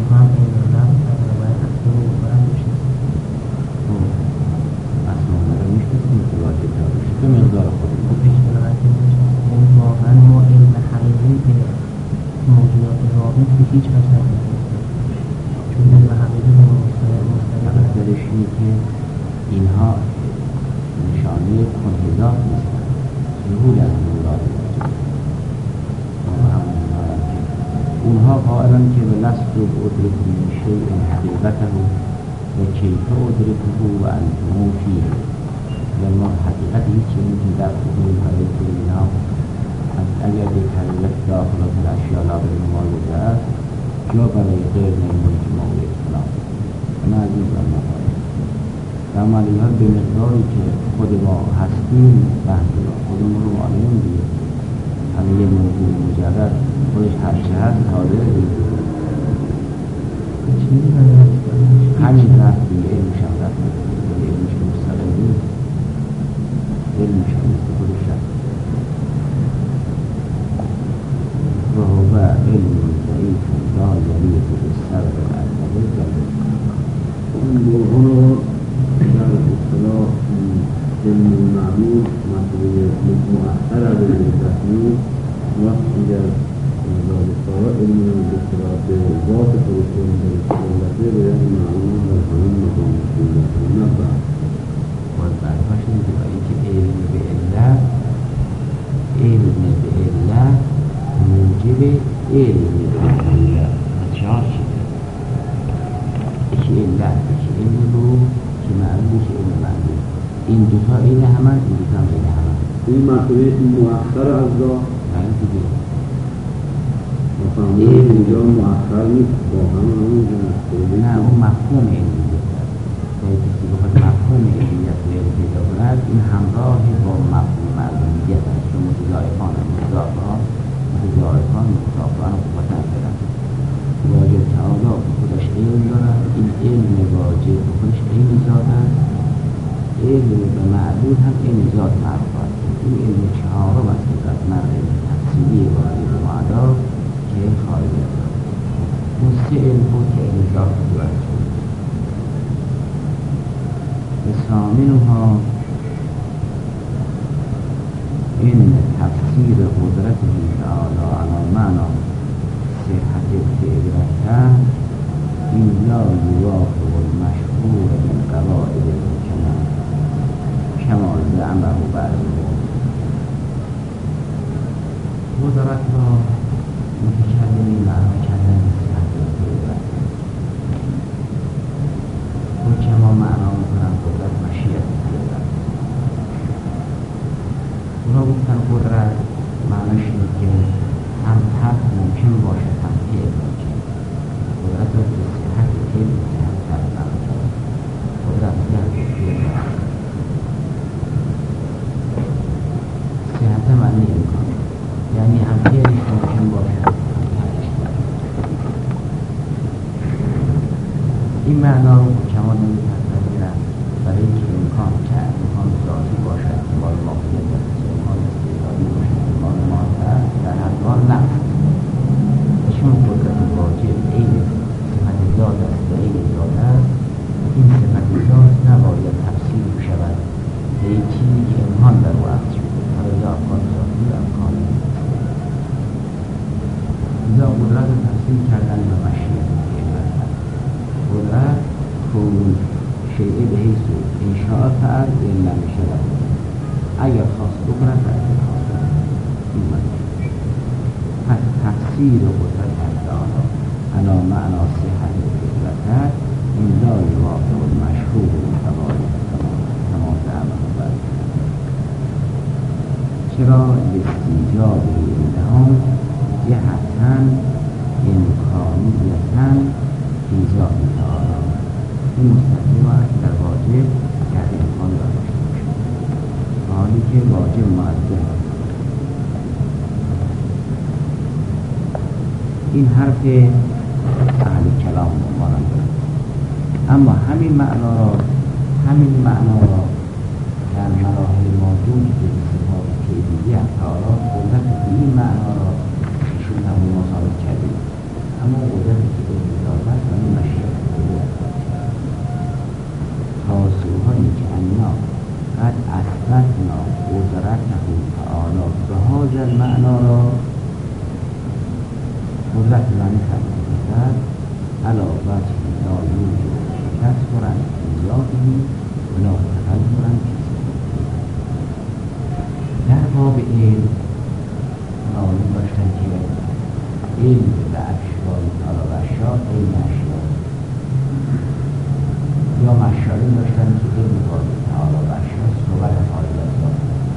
تو هم این نام اگر باید اصلا رو بکنم بشه اصلا رو میشتیم که واجب دارش به مقدار خود خب اشتراحت نمیشه یعنی واقعا ما علم حقیقی به موجودات رابط به هیچ وجه نداریم چون علم حقیقی به مستقل دلش اینه که اینها نشانه کنهزات نیستن ظهور از مراد اونها قائلن که به لست و ادرک میشه این حقیقته و کیف ادرکه و انتمو فیه یعنی ما حقیقت هیچی میتونیم در خودمون برای که اینا اگر به حقیقت داخلات الاشیاء لابد ممایزه است جا برای غیر نیمون که موقع اطلاع نه از این برنامه در عملیات به مقداری که خود ما هستیم بحث را خودمون رو معلوم دید همه یه موضوع مجرد خودش هرچه هست حاضر دید همین رفت دیگه علمش هم رفت علمش مستقل نیست علمش هم مثل خودش رفت و هو علم ضعیف لا یلیق بالسرد الأول جلد اون گروه رو در اصطلاح علم معلوم مسئله مؤخر از علم تصمیم وقتی در ذالکا علم اصطلاح به ذات خودشون در اصطلاحه باید معلوم در همین مقام کنید نه بعد باید برفاش نیده باید که علم به علت موجب علم به علت چهار شده یکی علت یکی علم رو که معلوم که علم معلوم این دوتا این همان این دوتا هم این همان این مسئله مؤخر از ذات یعنی دیگه مفهوم اینجا مؤخر نیست با همون نه اون مفهوم علمیت است باید کسی بخواد مفهوم علمیت رو علم پیدا کند این همراه با مفهوم معلومیت است که متضاعفان متضاعفان قوت ندارن واجب تعالی به خودش علم دارد این علم واجب به خودش علم ذات است علم به معلول هم علم ذات معرفت این علم چهارم است که قدمت علم تفصیلی واجب و معدا که خارج از اون سه علم بود که علم ذات بود ثامنها این تفسیر قدرته تعالی علی معنا صحت فعلته این لا یوافق المشهور من قواعد الحکمه کما زعمه بعضهم قدرت را متکلمی معنا کردن صحت قدرت حکما معنا میکنن قدرت مشیت قدرت اونا گفتن قدرت معناش اینه که هم حق ممکن باشد هم فعل ممکن قدرت را به صحت فعل صحت فرد معنا قدرت صحت فعل صحت معنی امکان یعنی هم فعلش ممکن باشد هم حقش باشد این معنا رو حکما نمی‌پذیرند برای اینکه امکان ذاتی باشد مال ماهیت است امکان استعدادی باشد مال ماده در هر حال نفس چون قدرت واجب عین صفت ذات است و عین ذات است این صفت ذات نباید تفسیر شود به یک چیزی که امکان در او عکس شده حالا یا امکان ذاتی یا امکان اینجا قدرت رو تفسیر کردن به مشیت قدرت کون شیعه به حیث انشاء فعل الا میشود اگر خواست بکنن فعل خواست این مطلب پس تفسیر قدرت تعالی علی معنا صحت قدرت این لا یوافق المشهور قواعد کما زعمه بعضهم چرا لاستیجاب عندهم جهتا امکانیتا فی ذات تعالی این مستقیم است در واجب در امکان داشته باشد حالی که واجب معدل این حرف اهل کلام مانند دارد اما همین معنا را در مراحل موجود به صفات کیفیه تعالی قدرت این معنا را ایشون هم ثابت کردیم اما قدرتی که به ذات است وجه لا یوجد تکثرا فی ذاته ولا تغیرا فی صفاته. در باب علم معلوم داشتن که علم به اشیاء تعالی و اشیاء علم اشیاء، یا مشاهدین داشتن که علم باری تعالی و اشیاء صور خارج از ذات.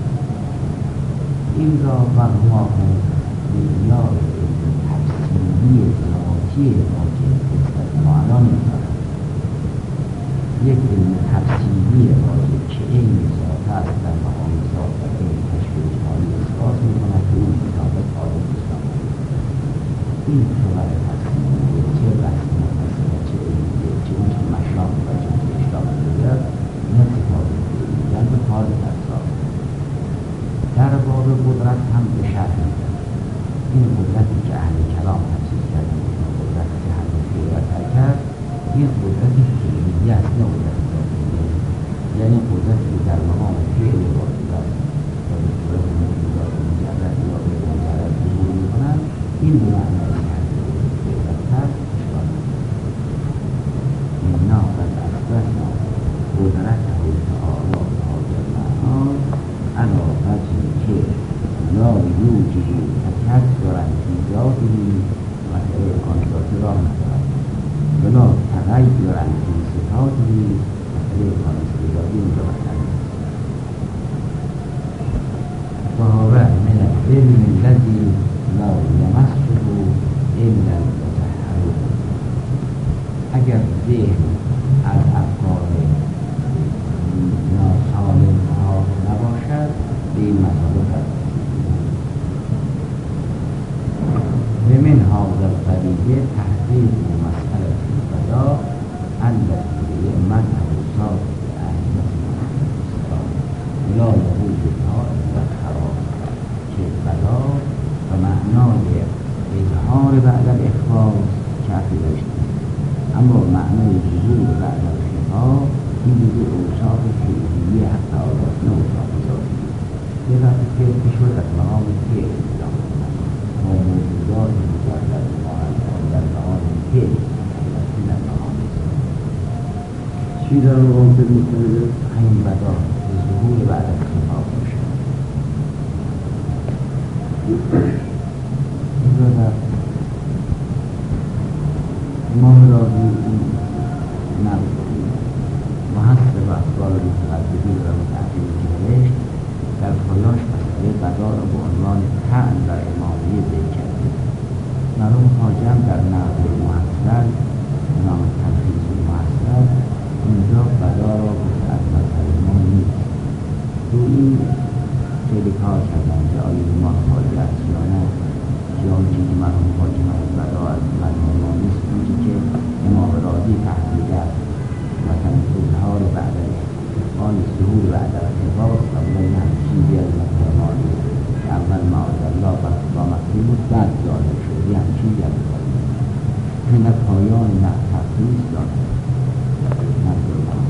این را مرحوم معیار تفصیلی ذاتی واجب نسبت معنا نمی‌دارد. یک علم تفصیلی واجب که علم ذات است در مقام ذات و علم تشبیه حالی اثبات می‌کند که این مطابق حالت اسلام این صور تفصیلی چه بحث مفصل چه علمیه چه اون که مشاق و چه اشتاق دیگر نه صفات دیگر به خارج از ذات. در باب قدرت هم به شرح این قدرتی که اهل کلام تفسیر کردن قدرت که حل فعل و ترک، این قدرتی فعلیه است نه قدرت ذاتیه، یعنی قدرتی که در مقام فعل واجب است و به صورت موجودات مجرد یا غیر مجرد ظهور می‌کنند. این به معنای حل فعل و ترک اشکال انا قد اثبتنا قدرته تعالی بهذا المعنى علی وجهی که لا یوجد تکثرا فی ذاته و آن ذات را ندارد ولا تغیرا فی صفاته و آن استعدادی می‌شود ندارد. وهو من العلم الذي لا یمسه الا المتطهرون. اگر ذهن از افکار ناسالم نباشد به این مطالب است. ومن هذا القبیل تحقیق مسئله البدا التي منها صار ائمه الاسلام ولا یجوز بها الا الخراج، که بدا و معنای اظهار بعد الاخفاء که عقیده داشتیم، اما معنای ظهور بعد الخفا این دیگه اوصاف فعلیه حق تعالی نه اوصاف ذاتیه. یه وقتی فعل شد از مقام فعل اطلاق ما موجودات مجرد در مقام فعل در مقام چی در مقام فعل مستنده؟ همین بدا ظهور بعد الخفا باشه. این را در امام راضی نقل و حسب و افضال متقدمین و متأخرین که نوشت در پایانش مسئله بدا را به عنوان طعن بر امامیه ذکر کرده. مرحوم خواجه در نقل محصل به نام تلخیص محصل اینجا بدا را گفته از مذهب ما نیست. روی خیلی کار کردن که آیا ایمان خواجه است یا نه، یا اون چیزی مرحوم خواجه بدا از مذهب ما نیست، اونچه که امام راضی تحقیق است مثلا اظهار بعد آن ظهور بعد الخفاء قبل این چیزی از مقاماتی که اول معاذ الله با مخفی بود بعد ظاهر شد، یه همچین از که نه پایان نه تفریص دارد نه ظلمان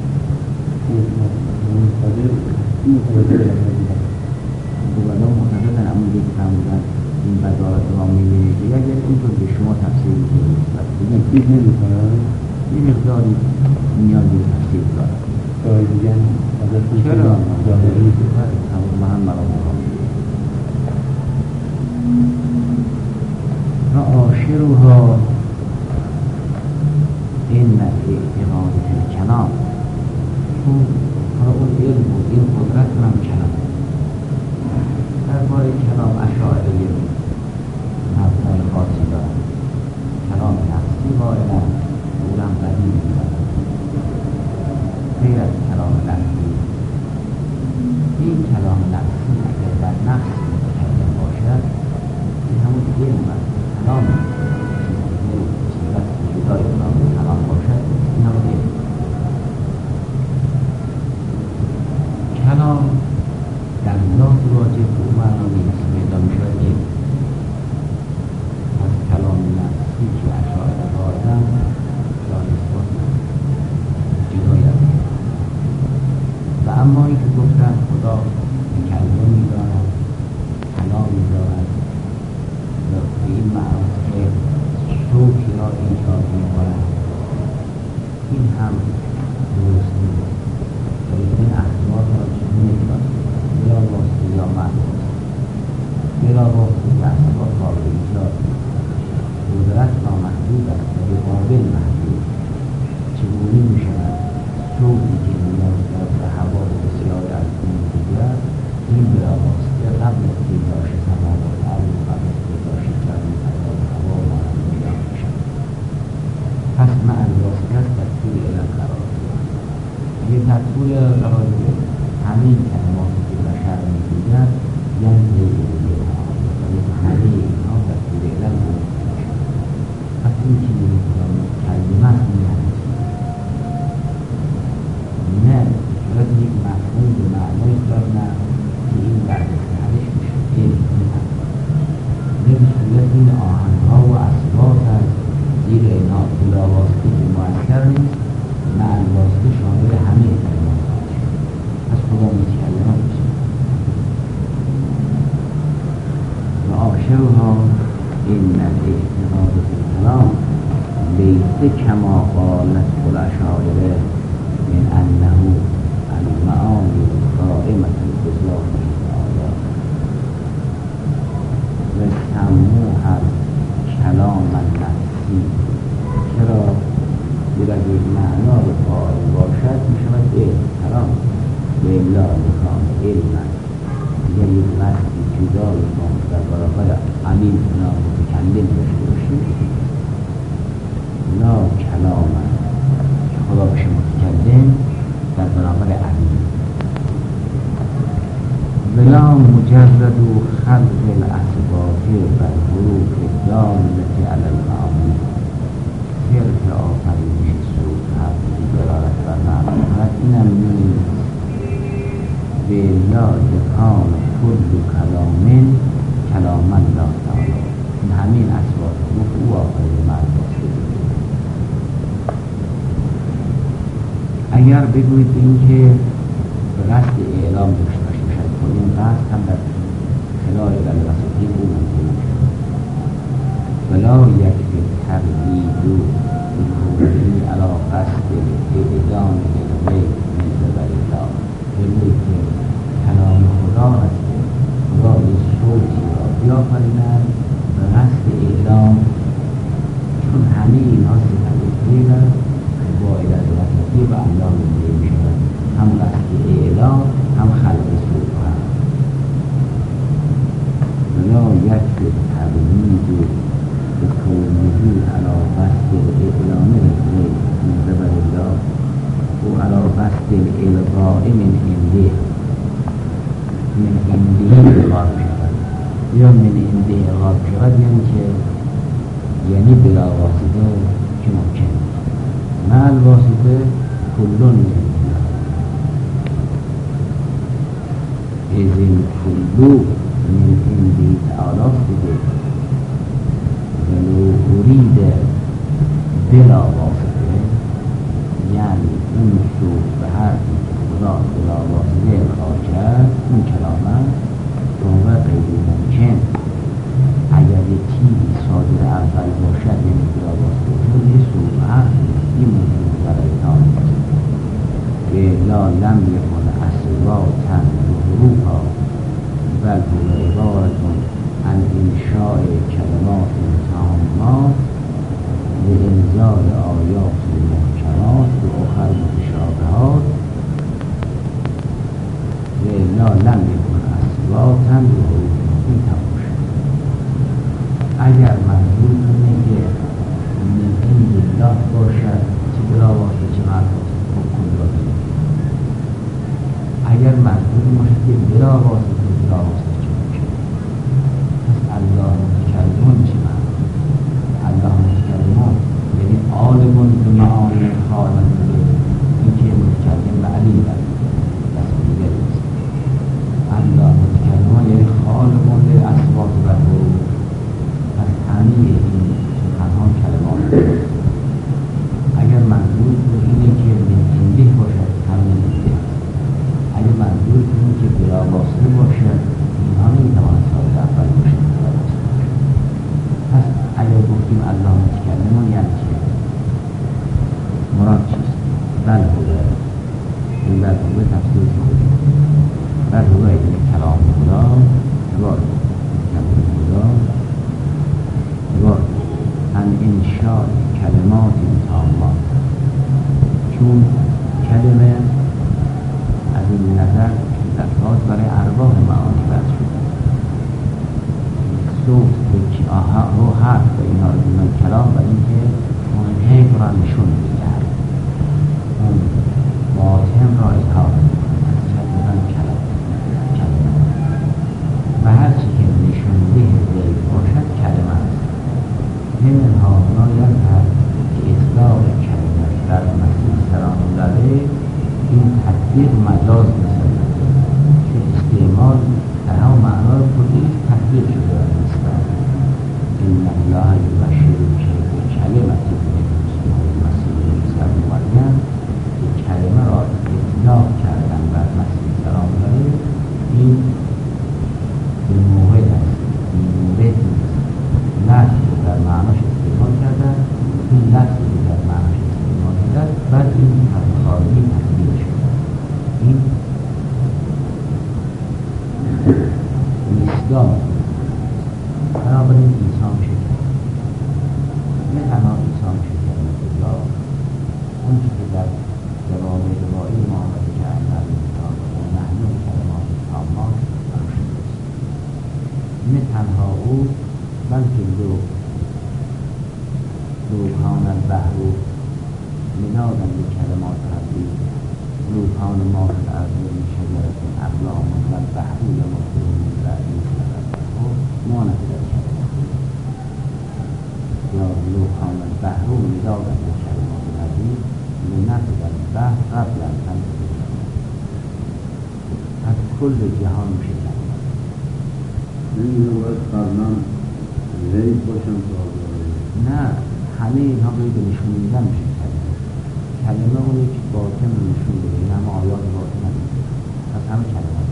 بودن معتقدن اما دیگه فرمودن این بدارت را میبینید دیگه اگر اونطور به شما تفسیر میکنید تفسیر نمی‌کنن یه مقداری نیازی تفسیر دارد. چرا؟ هم مرام و آخرها این اعتقاد فی الکلام، اون علم بود، این قدرت هم کلام. در باره کلام اشاعره نفسان خاصی دارد. کلام نفسی قائلا اونم قدیم دارد غیر از کلام لفظی. این کلام لفظی اگر در نفس متکلم باشد این همون علم است. کلام صورت جدای کلام باشد این همون علم. کلام در ذات واجب به معنا نیست. پیدا میشود علم از کلام نفسی که اشاعره دارند را اثبات جدای است. و اما این که گفتن خدا کلمی دارد، کلامی دارد و به این معنی که شوکی را ایجاد می‌کند هم درست نیست. این احوال را چنین می‌داد بلا واسطه یا معلوم بلا واسطه که اسباب قابل ایجاد قدرت نامحدود است و به قابل محدود چگونه می‌شود صوتی که نیاز دارد به هوا بسیار از این دیگر این بلا واسطه قبل از پیدایش سماوات و ارض و قبل از پیدایش جمعی حیات هوا و مانند میان می‌شود. پس مع الواسطه است در طول علم قرار دارد. اگر در طول علم قرار دارد همین کلماتی که بشر می‌گوید یعنی همه اینها در طول علم قرار می‌شود. پس این که کلمه است نه صورت یک مفهوم به معنای دارد نه که این بررسی‌هایش میشه علم نه به صورت این آهنگ‌ها و اصوات است زیر اینها بلا واسطه که مؤثر نیست مع الواسطه شامل همه کلمات است. پس خدا متکلم میشه و آخرها این الاعتقاد فی الکلام لیس کما قالت الاشاعره من انه المعانی قائمة بظاهر الآیات و سموها کلام النفسی. چرا؟ زیرا یک معنا به قائل باشد میشود علم کلام به الا لکان علم است. اگر یک لفظی جدای ما در برابر علیم لا متکلم داشته باشیم لا کلام است که خدا بشه متکلم در برابر علیم ولا مجرد خلق الاسباب و الحروف الدالة علی المعانی. صرف آفرینش صوت حرفی دلالت بر معنی کند اینم نیست. بلا یکان کل کلام کلام الله تعالی. این همین اسباب حروف او آفرین معنی است. اگر بگویید این که به قصد اعلام داشته باشد خود این قصد هم در خلال وسطی او ممکن شد ولا یکفی تردید و ظهوری علی قصد اعلام الغیب من قبل الله. بگویید که کلام خدا است خدا یک صوتی را بیافریند به قصد اعلام چون همه اینها صفت غیب است با الهی و الله میگه میشود هم قصد اعلام هم خلق صوت هست. ولا یکفی تردید به کونه علی قصد اعلام الغیب من قبل الله و علی قصد الالقاء من عنده اقرار شود یا من عنده اقرار شود یعنی بلا واسطه که ممکن مع الواسطه کلون از این کلو من عنده تعالی دیگه ولو ارید بلا واسطه یعنی اون صوت به حرفی که خدا بلا واسطه اخراج کرد اون کلامه توبه غیر ممکن. اگر یک چیزی صادر اول باشد یعنی بلا واسطه شد یه صوت به حرفی این ممکن برای تان به لا لم یکن اصواتن و حروفا بل هو عبارت عن انشاء کلمات تامات لانزال آیات محکمات و آخر متشابهات و لا لم یکن اصواتن و حروفا. این تمام شد. اگر منظور کنه که من عند الله باشد چه بلا واسطه چه مرفوض حکم را بگید. اگر منظور باشد که بلا واسطه چه ممکن پس الله متکلمون چه معنی؟ الله متکلمون یعنی عالمون به معانی خالق بوده این که متکلم به علیم دست دیگر است. الله متکلمون یعنی خالقون به اصوات و حروف. پس همه این سخنها کلمات است. اگر منظور اینه که من عنده باشد همین عنده. اگر منظور اینه که بلا واسطه باشد اینها نمیتواند صادر اول باشد. پس اگر گفتیم الله متکلمون یعنی چه؟ مراد چیست؟ چون کلمه از این نظر لفظ برای ارواح معانی بس شده، صوت به رو حرف و اینا رو بیمون کلام برای اینکه اون حیف را نشون میدهد، اون باطن را اظهار از کلمه کلام و هر چی که نشون ده غیب باشد کلمه است. منها ناید هست که اطلاق کلمه در مسیح سلام الله این تطبیق مجاز نسبت که استعمال در هم معنای خودی تطبیق شده در نسبت این الله یبشر که به کلمتی به مسیح سلام مریم که کلمه را اطلاق کردن بر مسیح سلام الله این به موقع است، این موقع لفظ در معناش استعمال کردن، این لفظ در معناش استعمال کردن، بعد این خارجی تطبیق شد. این مصداق بنابراین عیسی میشه نه تنها عیسی میشه کلمة الله، اون که در جوامع روایی محمد جعفر و نحن کلمات تامات نه تنها او بلکه لو کان البحر مدادا لکلمات ربی لو کان ما فی الارض من شجرة اقلام والبحر یمده من بعده سبحه ما نفذت کلمات یا لو کان البحر مدادا لکلمات ربی لنفذ البحر قبل ان تنفذ از کل جهان میشه کلمات. این رو باید قبلا غیب باشن نه، همه اینها باید نشون میدن میشه کلمه اونه که باطن رو نشون بده، این همه آیات باطن نمیده از همه کلمات.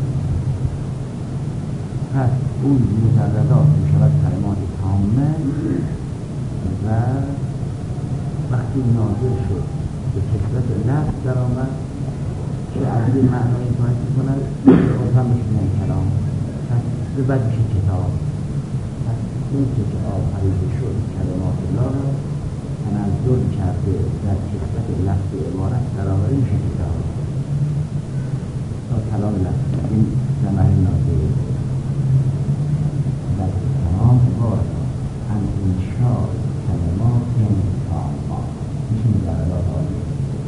پس اون مجردات میشود کلمات تامه و وقتی نازل شد به کسرت لفظ در آمد که از این معنای باید میکند بازم میشه کلام، پس به بعد میشه کتاب. پس اون که آفریده شد کلمات الله را تنزل کرده در کسرت لفظ عبارت در آوری میشه کتاب تا کلام لفظ این زمین نازل در تمام بار هم انشاء کلمات تامات میشه مجردات آلی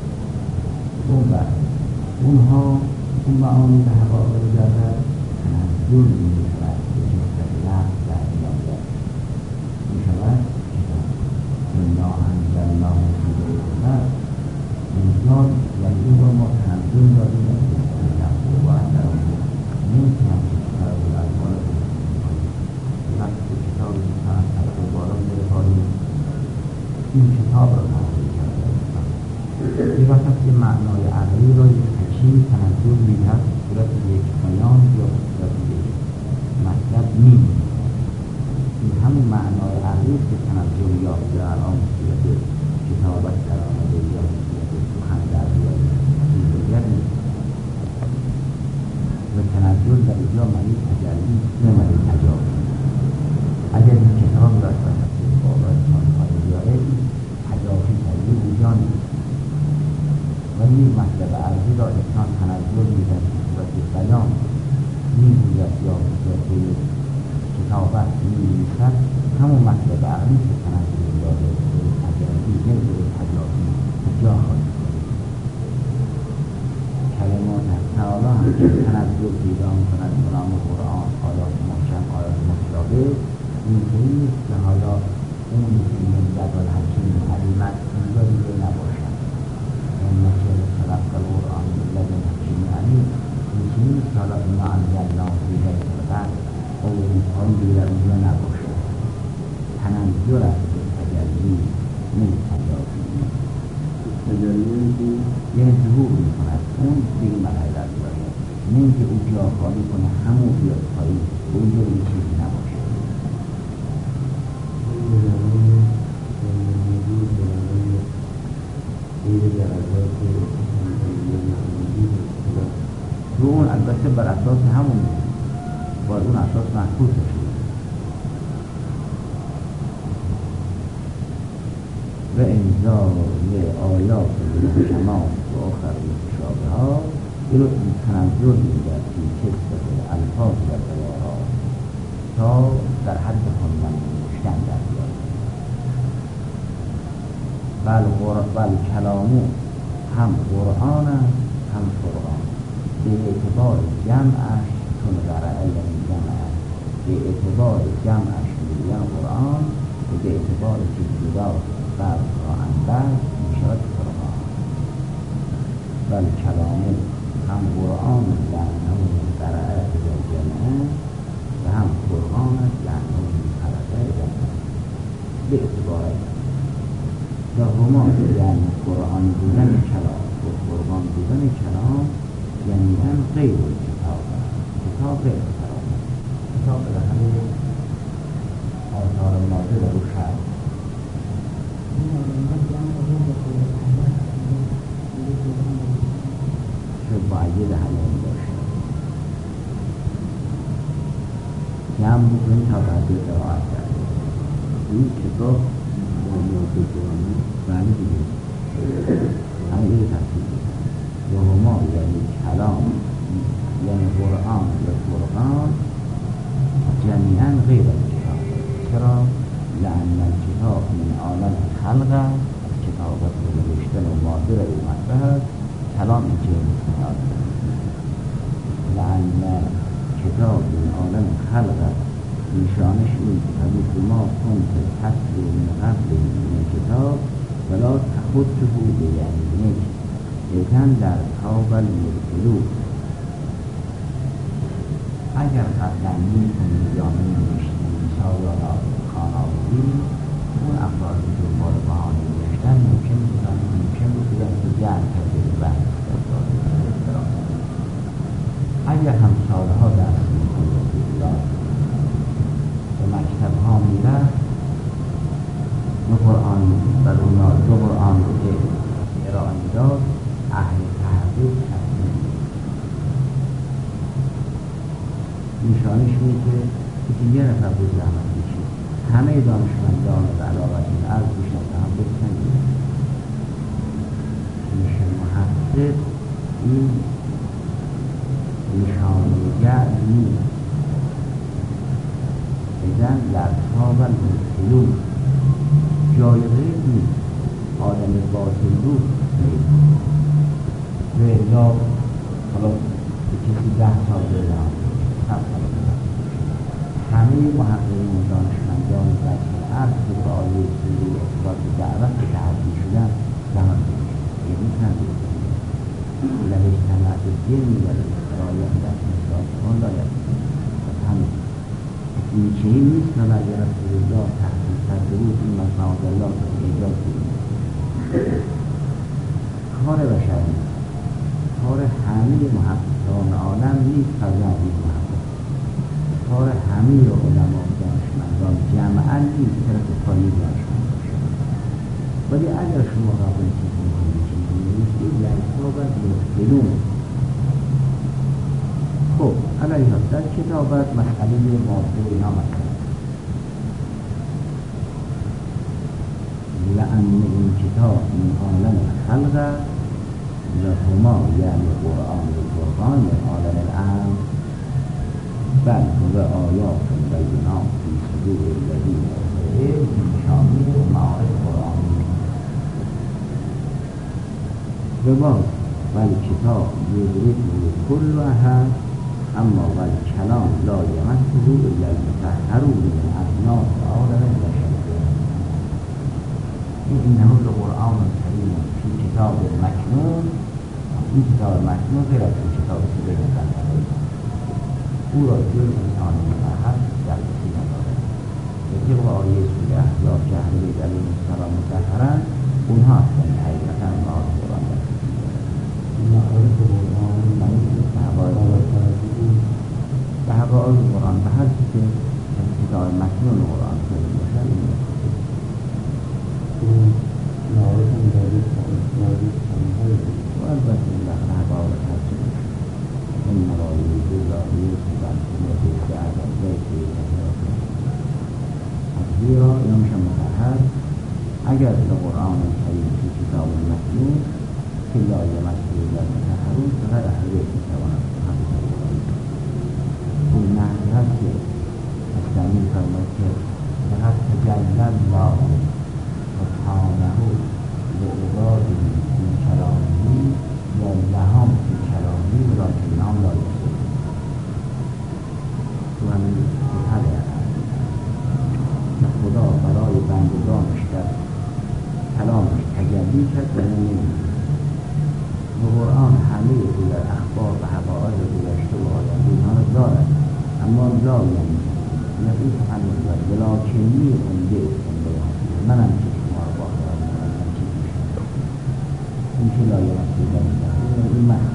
اونها اون معانی به حقایق مجرد تنزل میشود به کسرت لفظ در ایلاده میشود کتاب انا انزلناه فی لیلة انزال یعنی این رو ما تنزل داریم و اندرون نمیتونم کتاب الالبال وقت کتاب میتونم تبقی باران داره کاری این کتاب رو تنزل کرده این وقت که معنای عقلی را یک تشکیل تنزل میدهد صورت یک بیان یا صورت یک مطلب نیست. این همون معنای عقلی که تنزل یافته الان صورت کتابت در آمده یا صورت سخن در بیاد این دیگر نیست و تنزل در اینجا معنی تجلی نه معنی تجاوز. اگر این کتاب را از وسط بابایتان پای بیاره تجاوزی تجلی اینجا نیست، ولی مطلب عرضی را انسان تنزل میدن صورت بیان میگوید یا صورت کتابت می‌نویسد همون مطلب عقلی که تنزل داده تجاوزی نمی‌داره تجاوزی جا خواهد کلمات تعالی هم که تنزل پیدا می‌کند کلام قرآن آیات محکم آیات متشابه اینطوری نیست که حالا اون من جدول حکیم علیمت اینجا دیگه نباشد اینکه تلقی القرآن لدن حکیم علیم اینطوری نیست که حالا انا انزلناه فی لیلة او آن دیگر اونجا نباشه. تنزل است به تجلی نه تجاوزی. تجلی یعنی ظهور میکند اون دیگه مرحله در باید نه اینکه او جا خالی کنه همون بیاد پایین اونجا این چیزی نباشه. رو اون البته بر اساس همون باید اون اساس محفوظ شد و انزال آیات محکمات و آخر متشابهات این رو تنظر می‌دهد که کسبت الفاظ و عبارات تا در حد خواندن نوشتن در بیاید. بل کلامو هم قرآن است هم فرقان، به اعتبار جمعش چون قرعه یعنی جمعش، به اعتبار جمعش میگویم قرآن و به اعتبار که جدا بعض را انبر میشود فرقان. بل کلامو هم قرآن لعنه قرعه و جمعه و هم قرآن لعنه قرعه جمعه به اعتبار و هما یعنی قرآن بودن کلام و قرآن بودن کلام یعنی هم غیر کتاب کتاب غیر کتاب به همه آثار نازل و شرط شد باید همه باشه جمع بکنی تا بعد قرائت کرد این کتاب بله دیگه همه تفسیر و هما یعنی کلام یعنی قرآن و فرقان جمیعا غیر کتاب. چرا؟ لأن الکتاب من عالم خلق است، کتابت و نوشتن و مادر او مطرح است، کلام اینجا مستعار است. لأن کتاب من عالم خلق است، نشانش این حدیث ما کنت تسلی من قبل من کتاب ولا تخطه بیمینک ایتن در تاب المرسلو. اگر قبلا میکنی یا نمیشتی مثال یا خانه‌آوری اون افرادی که بار بهانه نوشتن ممکن بودن که جعل کرده به بحث اگر هم سالها درس میکنی به مکتب ها میره و قرآن و دو قرآن رو که ارائه میداد اهل تحقیق تصمیم نشانش اینه که یه نفر بود زحمت میشه همه دانشمندان و علاقت این عرض بیشتر هم بکنن میشه محقق این نشانگر نیست ایزن در تاب المرسلون جای غیر نیست آدم باطل رو نیست و الا حالا به کسی 10 سال دارم همه محققین و دانشمندان در عرض که به آیه سوره اثبات دعوت به تحدی شدن زمان یعنی تنظیر لهش تنعت الجن و الاسرائیل در مثال لاید همین این چیزی نیست که اگر رسول الله تحقیق کرده بود این مصنوعات الله را ایجاد کنید کار بشر نیست کار همه محققان عالم نیست فرزند این محقق کار همه علما و دانشمندان جمعا نیست که کاری دانشمند باشد ولی اگر شما قبل چیزی نیستید یعنی صحبت مشکلون خب علیه در کتابت مسئله موضوع اینا مطرح لأن این کتاب من عالم خلق و هما یعنی قرآن و فرقان من عالم الامر بل هو آیات بینات فی صدور الذین اوتوا العلم شامل معارف قرآنی و باز بل کتاب یدرکه کل احد اما بل کلام لا یمسه الا المطهرون من اجناس عالم البشر اینه القرآن الکریم فی کتاب مکنون این کتاب مکنون غیر از این کتاب سوره مطهر او را جز انسان مطهر در کسی ندارد یکی با آیه سوره احزاب که اهل بیت علیهم السلام مطهرند اونها اصلا حقیقتا معارف قرآن به حقایق قرآن به هر چی که کتاب مکنون قرآن شده باشد و البته این بخن حقایق هر چی باشد این مرایی دوزاری سبانسیت استعاد بیتی تحضیرا یا میشه مطهر اگر به قرآن کریم فی کتاب مکنون معصوم فقط اهل بیت میتواند این معنی هست که اصلا میفرماید که فقط تجلی الله سبحانه لعباده فی کلامه یا لهم فی کلامه ولکنهم لا یبصرون. تو همین صفحه که خدا برای بندگانش در کلامش تجلی کرد و نمی‌بینید. و قرآن همه دیگر اخبار و حقایق گذشته و آینده اینها را دارد، اما لا یعنی همین دارد ولکنی عمده منم که شما را با خیال منم چی میشم این که لا یعنی این من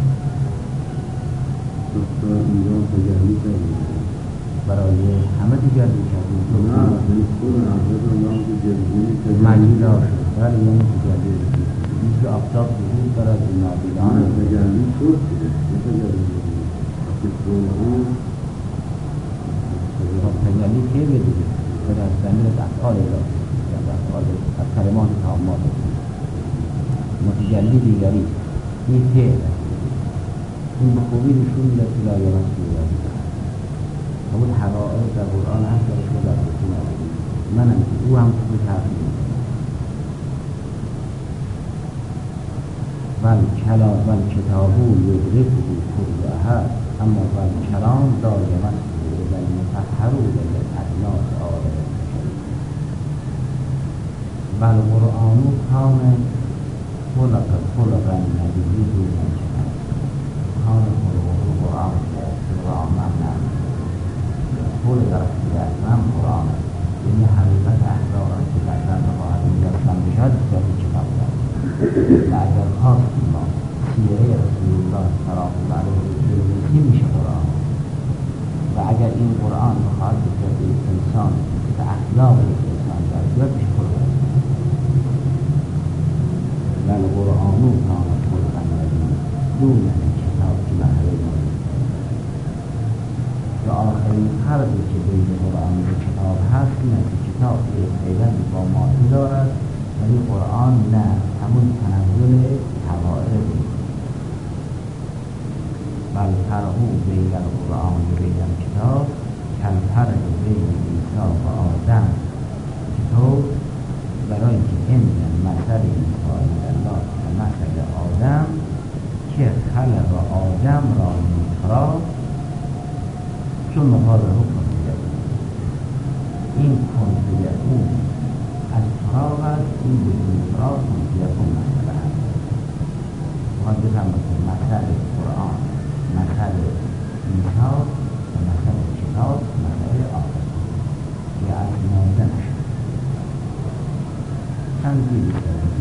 دکتر اینجا تجلی کردیم برای همه دیگر میکردیم نه خود حضرت الله که جلوی مجید آشد ولی یعنی تجلی این که آفتاب ظهور دارد به نابیدان تجلی شد تجلی تجلی که بدید در زمین افعال الهی از کلمات تامات متجلی دیگری این فعل این به خوبی نشون میده که لا یمسه اون حقایق در قرآن هست و شما در رسول منم که او هم خوبی تحقیل والکلام والکتابو یدرکه کل احد اما والکلام لا یمسه والمطهرون للأجناس آدم والقرآن کان خلق النبی دون الجنان کان قرآن معنی خلق رسول اکرم قرآن یعنی حقیقت احرار که بشر بخواهد می‌داشتن بشد بسیاری چکم دارد و اگر خواستیم ما سیره رسول الله سلام الله علیه بنویسی میشه قرآن و اگر این قرآن بخواهد بسیار به انسان به اخلاق یک انسان در بیاد میشه خلق ولی قرآنو کان خلق النبی دون کتاب که محلی و آخرین فرقی که بین قرآن و کتاب هست اینه که کتاب یک پیوندی با ماضی دارد ولی قرآن نه همون تنزل حقایق بل فرق بین القرآن و بین کتاب کالفرق بین عیسی و آدم کتاب برای اینکه این مثل عیسی الله و مثل آدم که خلق آدم را می‌خراد چون مقابل حکم بیدید این کن بیدون از فراغ است این بدون فراغ کن بیدون مسئله هست باید بفهمد که مثل قرآن مثل ایسا و مثل کتاب مثل آدم که از نازده نشد چند دیدید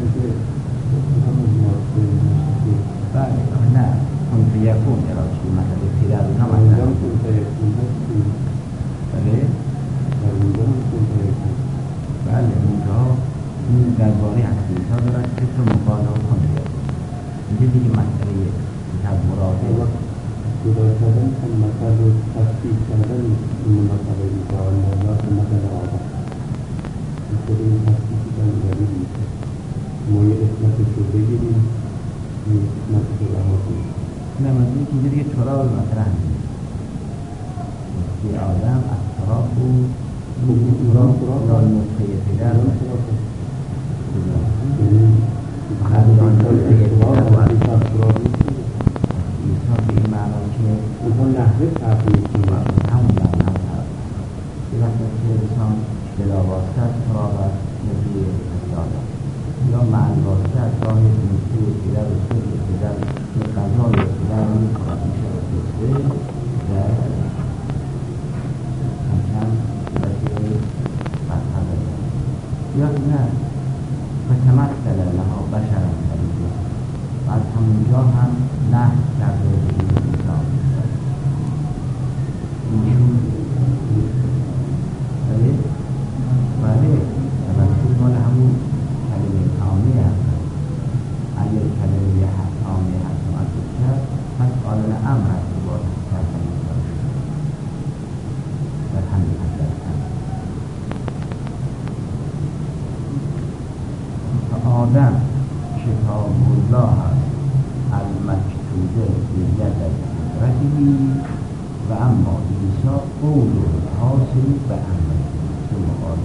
بله نه کن بیدون اراجی مثل سیراد اینا مثل بله اونجا این درباره هستی ها دارد که تو مقاله و کنه اینجا دیگه مسئله کتاب مراده جدا کردن کن مثل رو تصدیق کردن این مسئله بیتار موضوعات مثل آدم مثل این تصدیقی که انگاری میشه ما یه اسمتش رو بگیریم یه اسمتش رو رها کنیم نه من اینجا دیگه چرا رو مطرح نیست که آدم از طرف بود را نطفه پدر خلیان نطفه پدر و ایسا به این معنا که اونها نحوه تحقیق کنید همون معنا هست که وقتی که انسان بلاواسطه از طرف از نطفه پدر یا معلواسطه از راه نطفه پدر و سر پدر که غذای پدر می‌خورد میشه در یا نه و تمثل لها بشرا سویا و از همونجا هم نه در روی انسان ایشون بله توسط مال همون کلمه کامی هست اگر کلمه کامی هست و از کرد پس قالل امر هست و باید کردن در همین حضرت آدم کتاب الله هست المکتوب دیگر در قدرته و اما عیسی قول حاصل به امر ثم قال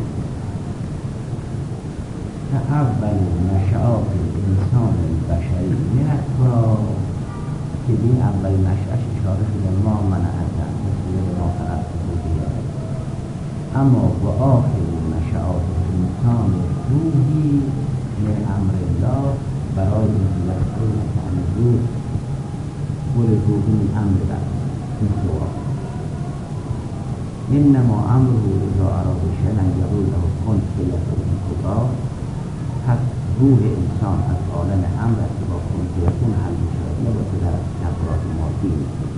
اول نشأات انسان البشری من التراب که این اول نشأش اشاره شده ما منعت مثل ما خلقته به اما و آخر نشأات انسان روحی من امر الله برای اینکه یقول تعمل روح قول روحی امر الله مثل انما امره اذا اراد شیئا یقول له کن فیکون خدا. پس روح انسان از عالم امر است با کن فیکون حل می‌شود، نه با در نظرات مادی.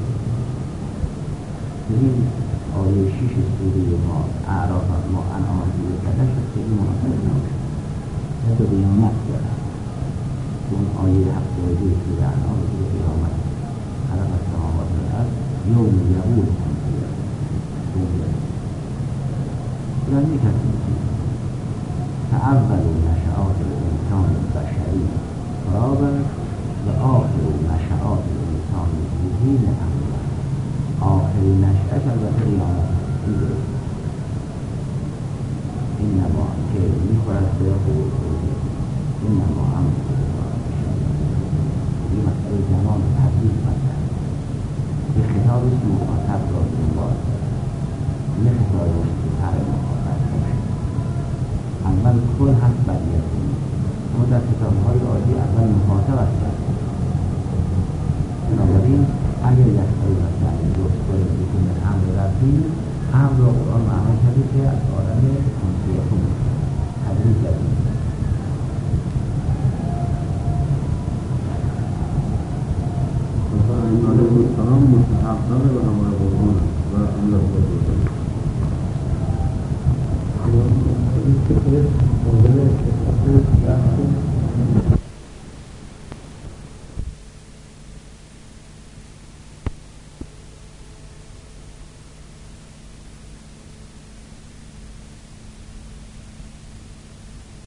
این آیه 6 سوره ما اعراف ما انعام دیگه کرده شد که این مناسب نباشد نه به قیامت دارد. اون آیه 72 سوره انعام دیگه قیامت خلق السماوات والارض یوم یقول کن فیکون یعنی می‌کنیم اول نشأات الانسان البشری ترابا و آخر نشأات الانسان روحی من امر الله. آخر نشأت البته قیامت انما که میخورد به خود انما امر این مسئله زمان تبدیل مطلب به خطاب اسم مخاطب را دنبال نه خطابش که هر مخاطب باشه. اول کل هست بدیت اما در کتاب‌های عادی اول مخاطب است. بنابراین اگر یکتایی مثلا درست کنید بکنید امر رفتی امر را قرآن معمول کرده که از عالم کنسیتون تدریج دارید. این علیه السلام مستحق داره و همه قرآن و امر قرآن